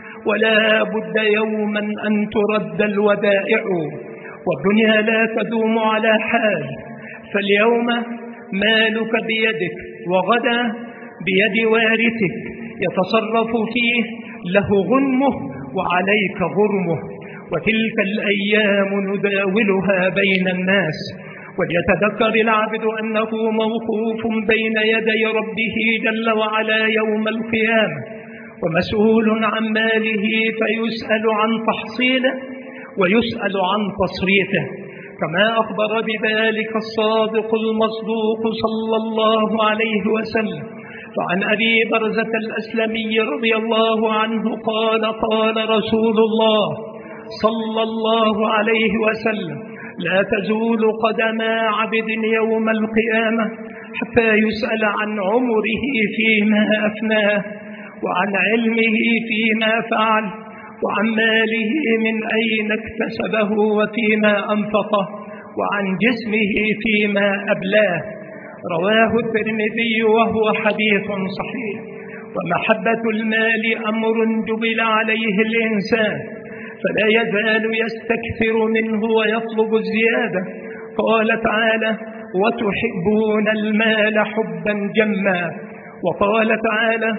ولا بد يوما أن ترد الودائع. والدنيا لا تدوم على حال، فاليوم مالك بيدك وغدا بيد وارثك يتصرف فيه، له غنمه وعليك غرمه، وتلك الأيام نداولها بين الناس. وليتذكر العبد أنه موقوف بين يدي ربه جل وعلا يوم القيامة، ومسؤول عن ماله، فيسأل عن تحصيله ويسأل عن تصريفه، كما أخبر بذلك الصادق المصدوق صلى الله عليه وسلم. فعن أبي برزة الأسلمي رضي الله عنه قال: قال رسول الله صلى الله عليه وسلم: لا تزول قدم عبد يوم القيامة حتى يسأل عن عمره فيما أفناه، وعن علمه فيما فعل، وعن ماله من أين اكتسبه وفيما أنفقه، وعن جسمه فيما أبلاه. رواه الترمذي وهو حديث صحيح. ومحبة المال أمر جبل عليه الإنسان، فلا يزال يستكثر منه ويطلب الزيادة. قال تعالى: وتحبون المال حبا جما. وقال تعالى: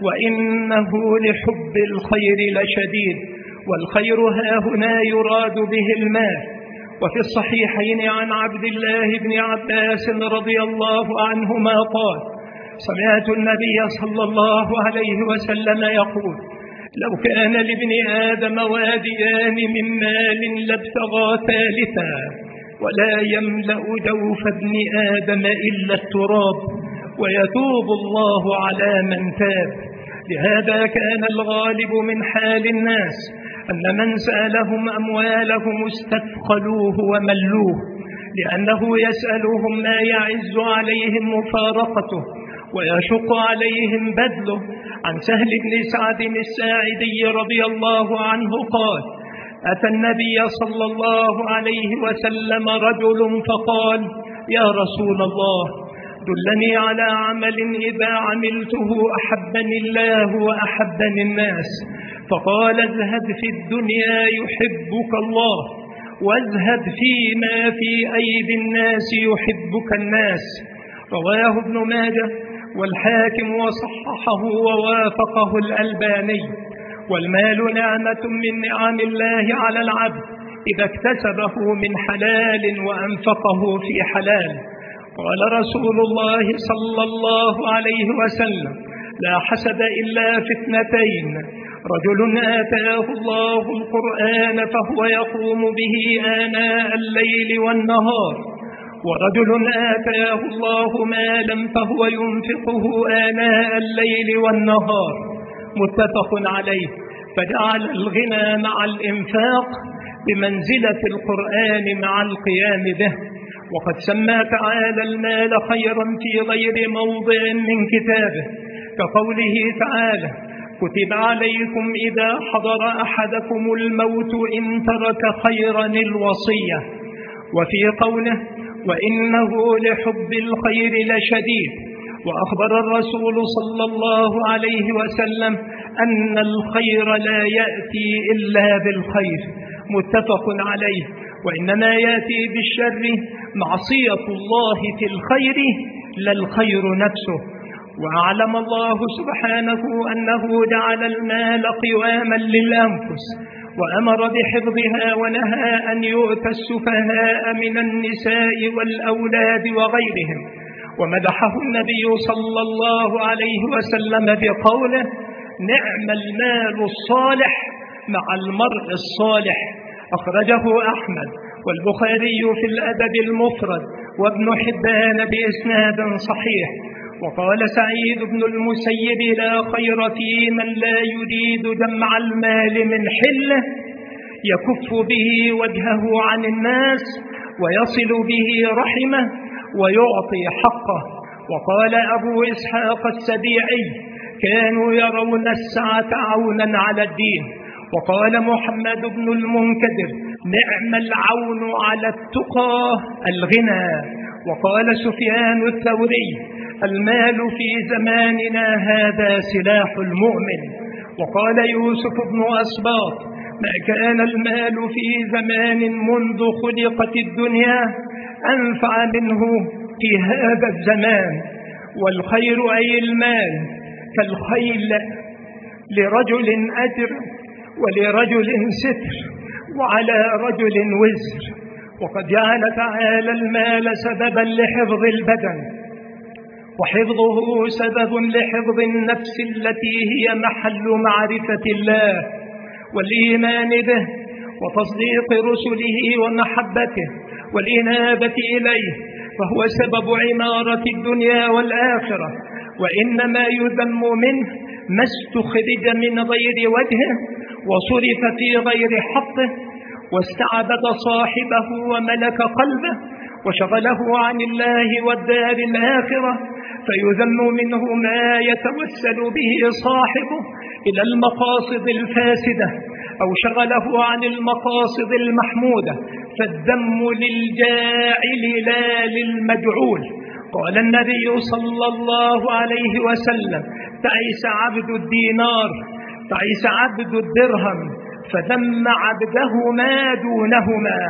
وإنه لحب الخير لشديد. والخير هاهنا يراد به المال. وفي الصحيحين عن عبد الله بن عباس رضي الله عنهما قال: سمعت النبي صلى الله عليه وسلم يقول: لو كان لابن آدم واديان من مال لابتغى ثالثا، ولا يملأ جوف ابن آدم إلا التراب، ويتوب الله على من تاب. لهذا كان الغالب من حال الناس أن من سألهم أموالهم استثقلوه وملوه، لأنه يسألهم ما يعز عليهم مفارقته ويشق عليهم بذله. عن سهل بن سعد الساعدي رضي الله عنه قال: أتى النبي صلى الله عليه وسلم رجل فقال: يا رسول الله، دلني على عمل إذا عملته أحبني الله وأحبني الناس. فقال: اذهب في الدنيا يحبك الله، واذهب فيما في أيدي الناس يحبك الناس. رواه ابن ماجه والحاكم وصححه ووافقه الألباني. والمال نعمة من نعم الله على العبد إذا اكتسبه من حلال وأنفقه في حلال. قال رسول الله صلى الله عليه وسلم: لا حسد إلا في اثنتين: رجل آتاه الله القرآن فهو يقوم به آناء الليل والنهار، ورجل آتاه الله مالا فهو ينفقه آناء الليل والنهار. متفق عليه. فجعل الغنى مع الإنفاق بمنزلة القرآن مع القيام به. وقد سمى تعالى المال خيرا في غير موضع من كتابه، كقوله تعالى: كتب عليكم إذا حضر أحدكم الموت إن ترك خيرا الوصية. وفي قوله: وإنه لحب الخير لشديد. وأخبر الرسول صلى الله عليه وسلم أن الخير لا يأتي إلا بالخير. متفق عليه. وإنما يأتي بالشر معصية الله في الخير لا الخير نفسه. وأعلم الله سبحانه أنه جعل المال قواما للأنفس، وأمر بحفظها، ونهى أن يؤتى السفهاء من النساء والأولاد وغيرهم. ومدحه النبي صلى الله عليه وسلم بقوله: نعم المال الصالح مع المرء الصالح. أخرجه أحمد والبخاري في الأدب المفرد، وابن حبان بإسناد صحيح. وقال سعيد بن المسيب: لا خير في من لا يريد جمع المال من حله، يكف به وجهه عن الناس، ويصل به رحمه، ويعطي حقه. وقال أبو إسحاق السبيعي: كانوا يرون السعة عونا على الدين. وقال محمد بن المنكدر: نعم العون على التقى الغنى. وقال سفيان الثوري: المال في زماننا هذا سلاح المؤمن. وقال يوسف بن أسباط: ما كان المال في زمان منذ خلقت الدنيا أنفع منه في هذا الزمان، والخير أي المال كالخيل، لرجل أجر ولرجل ستر وعلى رجل وزر. وقد جعل تعالى المال سببا لحفظ البدن، وحفظه سبب لحفظ النفس التي هي محل معرفة الله والإيمان به وتصديق رسله ومحبته والإنابة إليه، فهو سبب عمارة الدنيا والآخرة. وإنما يذم منه ما استخرج من غير وجهه وصرف في غير حقه، واستعبد صاحبه وملك قلبه وشغله عن الله والدار الآخرة، فيذم منه ما يتوسل به صاحبه إلى المقاصد الفاسدة أو شغله عن المقاصد المحمودة، فالذم للجاعل لا للمجعول. قال النبي صلى الله عليه وسلم: تعس عبد الدينار، تعس عبد الدرهم، فذم عبده ما دونهما.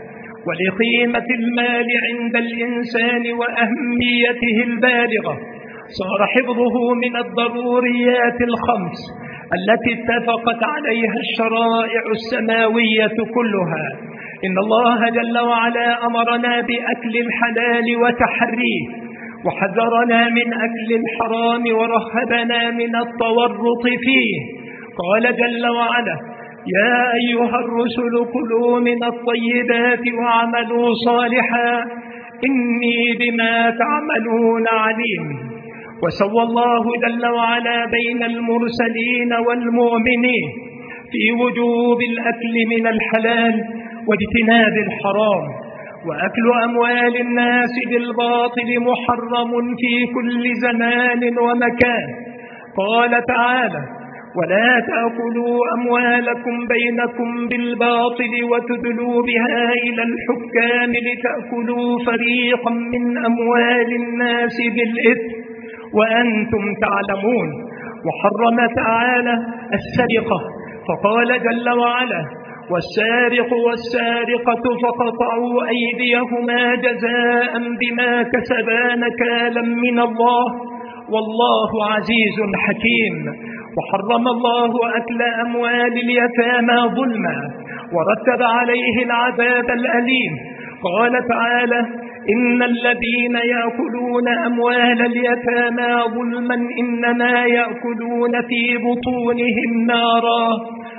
ولقيمة المال عند الإنسان وأهميته البالغة صار حفظه من الضروريات الخمس التي اتفقت عليها الشرائع السماوية كلها. إن الله جل وعلا أمرنا بأكل الحلال وتحريه، وحذرنا من أكل الحرام ورهبنا من التورط فيه. قال جل وعلا: يا أيها الرسل كلوا من الطيبات واعملوا صالحا إني بما تعملون عليم. وسوى الله جل وعلا بين المرسلين والمؤمنين في وجوب الأكل من الحلال واجتناب الحرام. وأكل أموال الناس بالباطل محرم في كل زمان ومكان. قال تعالى: ولا تأكلوا أموالكم بينكم بالباطل وتدلوا بها إلى الحكام لتأكلوا فريقا من أموال الناس بالإثم وأنتم تعلمون. وحرم تعالى السرقة، فقال جل وعلا: والسارق والسارقة فقطعوا أيديهما جزاء بما كسبا نكالا من الله والله عزيز حكيم. وحرم الله أكل أموال اليتامى ظلما، ورتب عليه العذاب الأليم. قال تعالى: إن الذين يأكلون أموال اليتامى ظلما إنما يأكلون في بطونهم نارا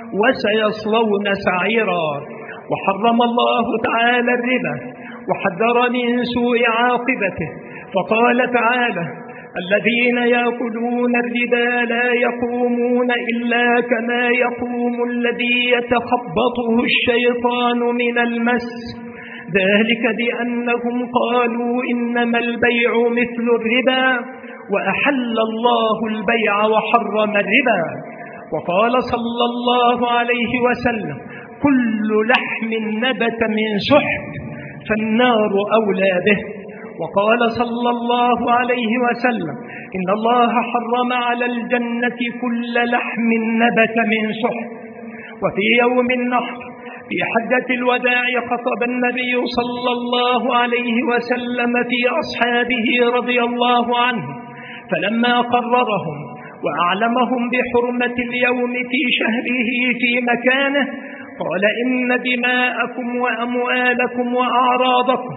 وسيصلون سعيرا. وحرم الله تعالى الربا وحذر من سوء عاقبته، فقال تعالى: الذين يأكلون الربا لا يقومون إلا كما يقوم الذي يتخبطه الشيطان من المس، ذلك بأنهم قالوا إنما البيع مثل الربا وأحل الله البيع وحرم الربا. وقال صلى الله عليه وسلم: كل لحم نبت من سحت فالنار أولى به. وقال صلى الله عليه وسلم: إن الله حرم على الجنة كل لحم نبت من سحت. وفي يوم النحر في حجة الوداع خطب النبي صلى الله عليه وسلم في أصحابه رضي الله عنه، فلما قررهم وأعلمهم بحرمة اليوم في شهره في مكانه قال: إن دماءكم وأموالكم وأعراضكم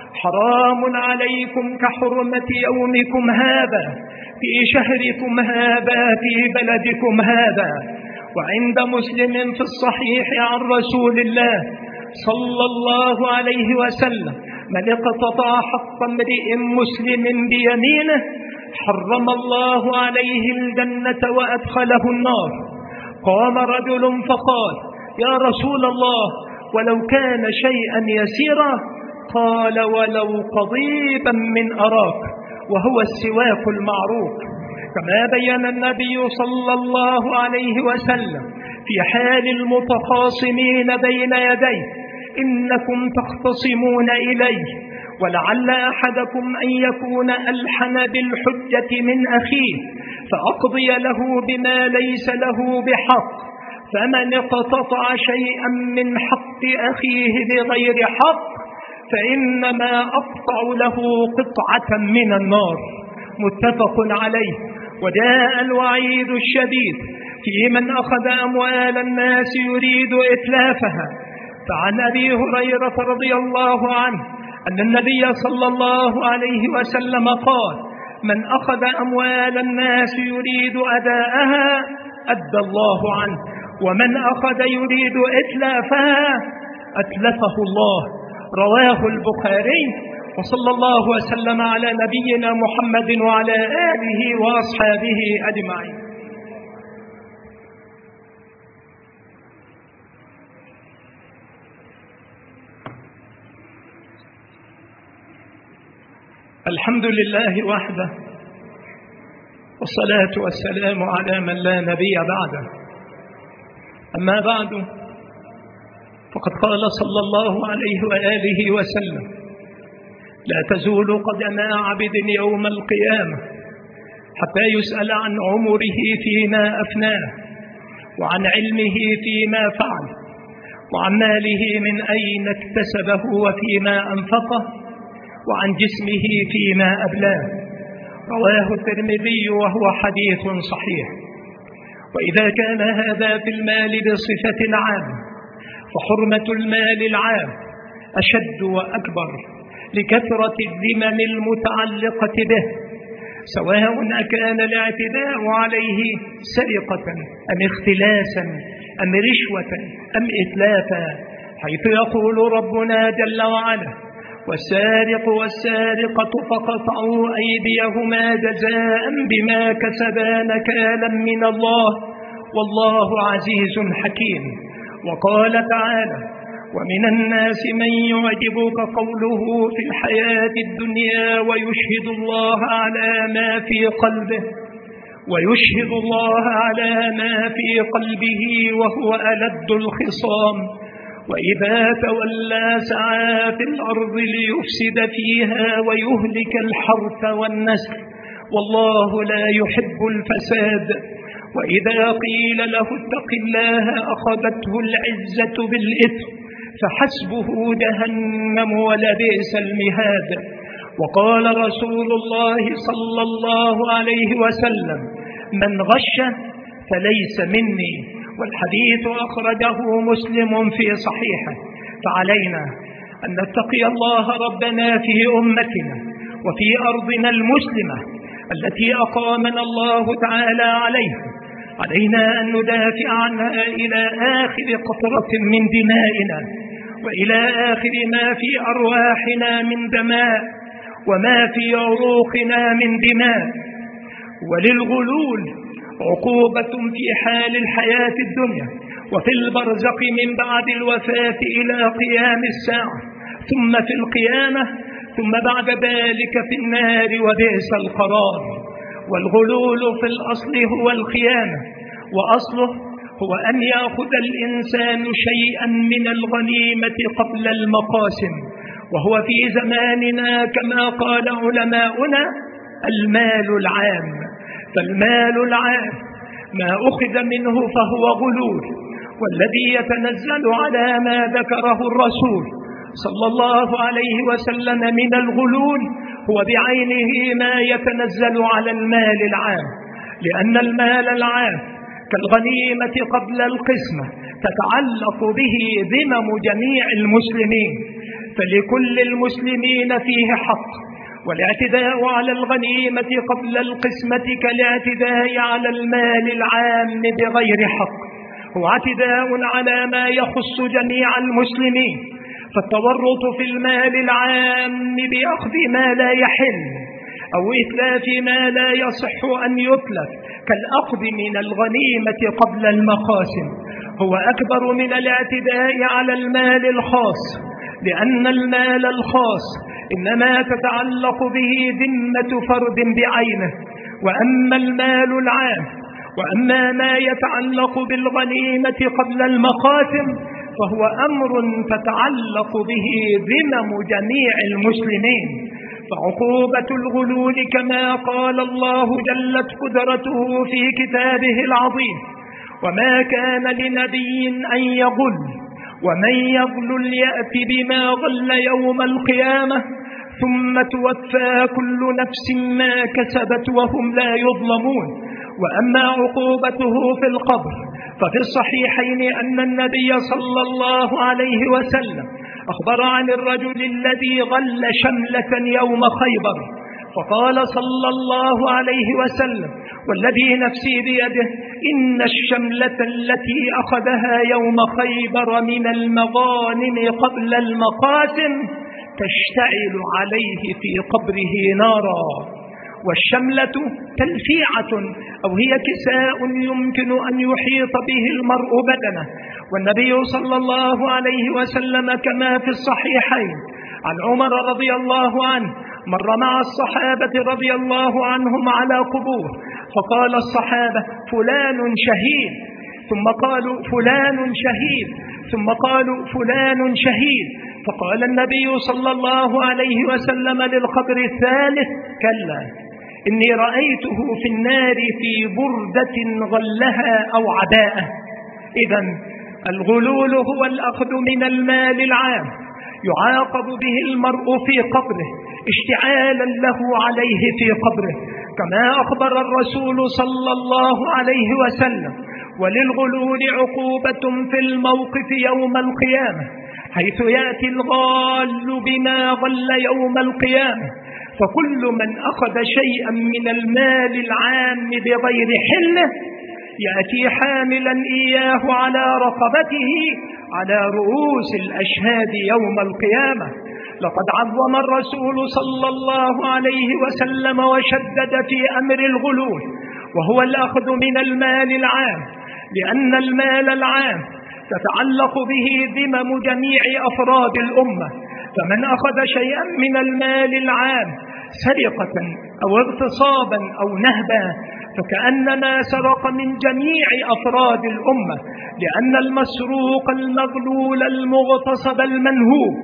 حرام عليكم كحرمة يومكم هذا في شهركم هذا في بلدكم هذا. وعند مسلم في الصحيح عن رسول الله صلى الله عليه وسلم: من اقتطع حق امرئ مسلم بيمينه حرم الله عليه الجنة وأدخله النار. قام رجل فقال: يا رسول الله، ولو كان شيئا يسيرا؟ قال: ولو قضيبا من أراك، وهو السواك المعروف. كما بين النبي صلى الله عليه وسلم في حال المتخاصمين بين يديه: إنكم تختصمون إليه ولعل أحدكم أن يكون ألحن بالحجة من أخيه فأقضي له بما ليس له بحق. فمن اقتطع شيئا من حق أخيه بغير حق فإنما أقطع له قطعة من النار. متفق عليه. وجاء الوعيد الشديد في من أخذ أموال الناس يريد إتلافها. فعن أبي هريرة رضي الله عنه أن النبي صلى الله عليه وسلم قال: من أخذ أموال الناس يريد أداءها أدى الله عنه، ومن أخذ يريد إتلافها أتلفه الله. رواه البخاري. وصلى الله وسلم على نبينا محمد وعلى آله وأصحابه أجمعين. الحمد لله وحده، والصلاة والسلام على من لا نبي بعده. أما بعد، فقد قال صلى الله عليه وآله وسلم: لا تزول قدم عبد يوم القيامة حتى يسأل عن عمره فيما أفناه، وعن علمه فيما فعل، وعن ماله من أين اكتسبه وفيما أنفقه، وعن جسمه فيما أبلاه. رواه الترمذي وهو حديث صحيح. وإذا كان هذا في المال بصفة عامة، فحرمة المال العام أشد وأكبر لكثرة الذمم المتعلقة به، سواء أكان الاعتداء عليه سرقة أم اختلاسا أم رشوة أم إتلافا، حيث يقول ربنا جل وعلا: والسارق والسارقة فقطعوا أيديهما جزاء بما كسبا نكالا من الله والله عزيز حكيم. وقال تعالى: ومن الناس من يعجبك قوله في الحياة الدنيا ويشهد الله على ما في قلبه وهو ألد الخصام، وإذا تولى سعى في الأرض ليفسد فيها ويهلك الحرث والنسل والله لا يحب الفساد. وإذا قيل له اتق الله أخذته العزة بالإثم فحسبه جهنم ولبئس المهاد. وقال رسول الله صلى الله عليه وسلم: من غش فليس مني. والحديث أخرجه مسلم في صحيحه. فعلينا أن نتقي الله ربنا في أمتنا وفي أرضنا المسلمة التي أقامنا الله تعالى عليها. علينا أن ندافع عنها إلى آخر قطرة من دمائنا، وإلى آخر ما في أرواحنا من دماء، وما في عروقنا من دماء. وللغلول عقوبة في حال الحياة الدنيا وفي البرزخ من بعد الوفاة إلى قيام الساعة، ثم في القيامة، ثم بعد ذلك في النار وبئس القرار. والغلول في الأصل هو الخيانة، وأصله هو أن يأخذ الإنسان شيئا من الغنيمة قبل المقاسم، وهو في زماننا كما قال علماؤنا المال العام. فالمال العام ما أخذ منه فهو غلول، والذي يتنزل على ما ذكره الرسول صلى الله عليه وسلم من الغلول هو بعينه ما يتنزل على المال العام، لأن المال العام كالغنيمة قبل القسمة تتعلق به ذمم جميع المسلمين، فلكل المسلمين فيه حق. والاعتداء على الغنيمة قبل القسمة كالاعتداء على المال العام بغير حق، هو اعتداء على ما يخص جميع المسلمين. فالتورط في المال العام بأخذ ما لا يحل أو إتلاف ما لا يصح أن يتلف كالأخذ من الغنيمة قبل المقاسم هو أكبر من الاعتداء على المال الخاص، لأن المال الخاص إنما تتعلق به ذمة فرد بعينه، وأما المال العام وأما ما يتعلق بالغنيمة قبل المقاسم فهو أمر تتعلق به ذمم جميع المسلمين. فعقوبة الغلول كما قال الله جلت قدرته في كتابه العظيم: وما كان لنبي أن يغل ومن يغلل يأت بما غل يوم القيامة ثم توفى كل نفس ما كسبت وهم لا يظلمون. وأما عقوبته في القبر ففي الصحيحين أن النبي صلى الله عليه وسلم أخبر عن الرجل الذي غل شملة يوم خيبر، فقال صلى الله عليه وسلم: والذي نفسي بيده إن الشملة التي أخذها يوم خيبر من المغانم قبل المقاسم تشتعل عليه في قبره نارا. والشملة تلفيعة أو هي كساء يمكن أن يحيط به المرء بدنه. والنبي صلى الله عليه وسلم كما في الصحيحين عن عمر رضي الله عنه مر مع الصحابة رضي الله عنهم على قبور، فقال الصحابة: فلان شهيد، ثم قالوا: فلان شهيد، ثم قالوا: فلان شهيد. فقال النبي صلى الله عليه وسلم للقبر الثالث: كلا، إني رأيته في النار في بردة غلها أو عباءة. إذن الغلول هو الأخذ من المال العام يعاقب به المرء في قبره اشتعالا له عليه في قبره، كما أخبر الرسول صلى الله عليه وسلم: وللغلول عقوبة في الموقف يوم القيامة، حيث يأتي الغال بما غل يوم القيامة، فكل من أخذ شيئا من المال العام بغير حله يأتي حاملا إياه على رقبته على رؤوس الأشهاد يوم القيامة. لقد عظم الرسول صلى الله عليه وسلم وشدد في أمر الغلول، وهو الأخذ من المال العام، لأن المال العام تتعلق به ذمم جميع أفراد الأمة، فمن أخذ شيئا من المال العام سرقة أو اغتصابا أو نهبا فكأنما سرق من جميع أفراد الأمة، لأن المسروق المغلول المغتصب المنهوب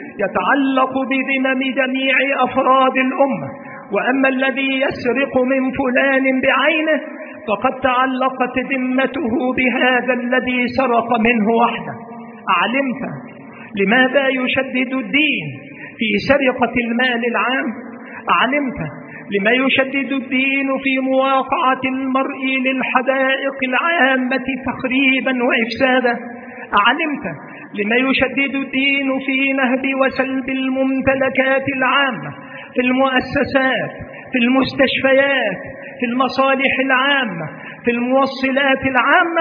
يتعلق بذمم جميع أفراد الأمة. وأما الذي يسرق من فلان بعينه فقد تعلقت ذمته بهذا الذي سرق منه وحده. أعلمت لماذا يشدد الدين في سرقة المال العام؟ أعلمت لما يشدد الدين في مواقعة المرء للحدائق العامة تخريبا وإفسادا؟ أعلمت لما يشدد الدين في نهب وسلب الممتلكات العامة في المؤسسات، في المستشفيات، في المصالح العامة، في الموصلات العامة؟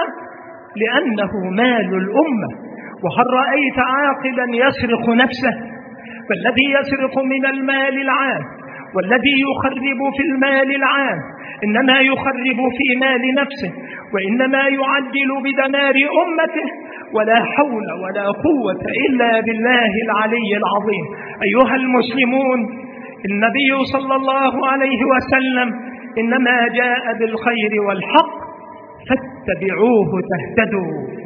لأنه مال الأمة. وهل رأيت عاقلا يسرق نفسه؟ فالذي يسرق من المال العام والذي يخرب في المال العام إنما يخرب في مال نفسه، وإنما يعجل بدمار أمته، ولا حول ولا قوة إلا بالله العلي العظيم. أيها المسلمون، النبي صلى الله عليه وسلم إنما جاء بالخير والحق فاتبعوه تهتدوا.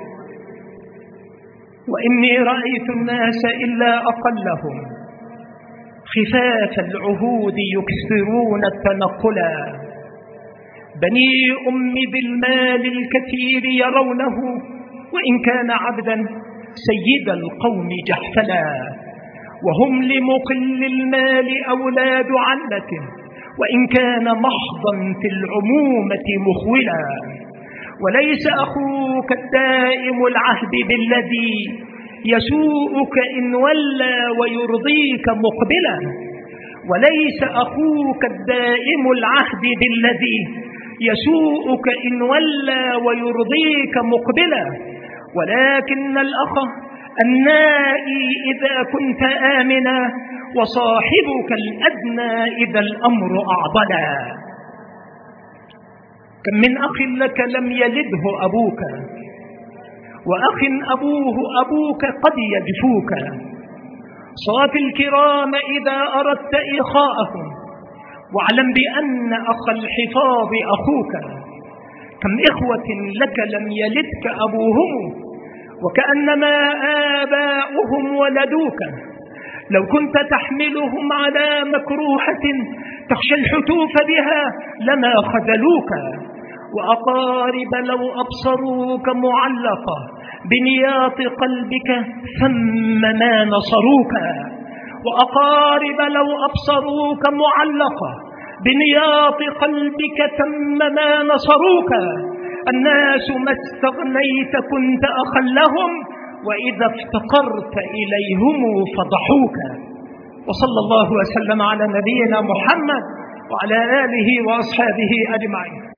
وإني رأيت الناس إلا أقلهم خفاف العهود يكثرون التنقلا، بني أم ذي المال الكثير يرونه وإن كان عبدا سيد القوم جحفلا، وهم لمقل المال أولاد علة وإن كان محضا في العمومة مخولا. وليس أخوك الدائم العهد بالذي يسوءك إن ولى ويرضيك مقبلا، وليس أخوك الدائم العهد بالذي يسوءك إن ولى ويرضيك مقبلا، ولكن الأخ النائي إذا كنت آمنا، وصاحبك الأدنى إذا الأمر أعضلا. كم من أخ لك لم يلده أبوك، وأخ أبوك قد يجفوك. صاف الكرام إذا أردت إخاءهم، واعلم بأن أخ الحفاظ أخوك. كم إخوة لك لم يلدك أبوهم وكأنما آباؤهم ولدوك، لو كنت تحملهم على مكروحة تخشى الحتوف بها لما خذلوك. وأقارب لو أبصروك معلقة بنياط قلبك ثم ما نصروك، وأقارب لو أبصروك معلقة بنياط قلبك ثم ما نصروك. الناس ما استغنيت كنت أخلهم، وإذا افتقرت إليهم فضحوك. وصلى الله وسلم على نبينا محمد وعلى آله وأصحابه أجمعين.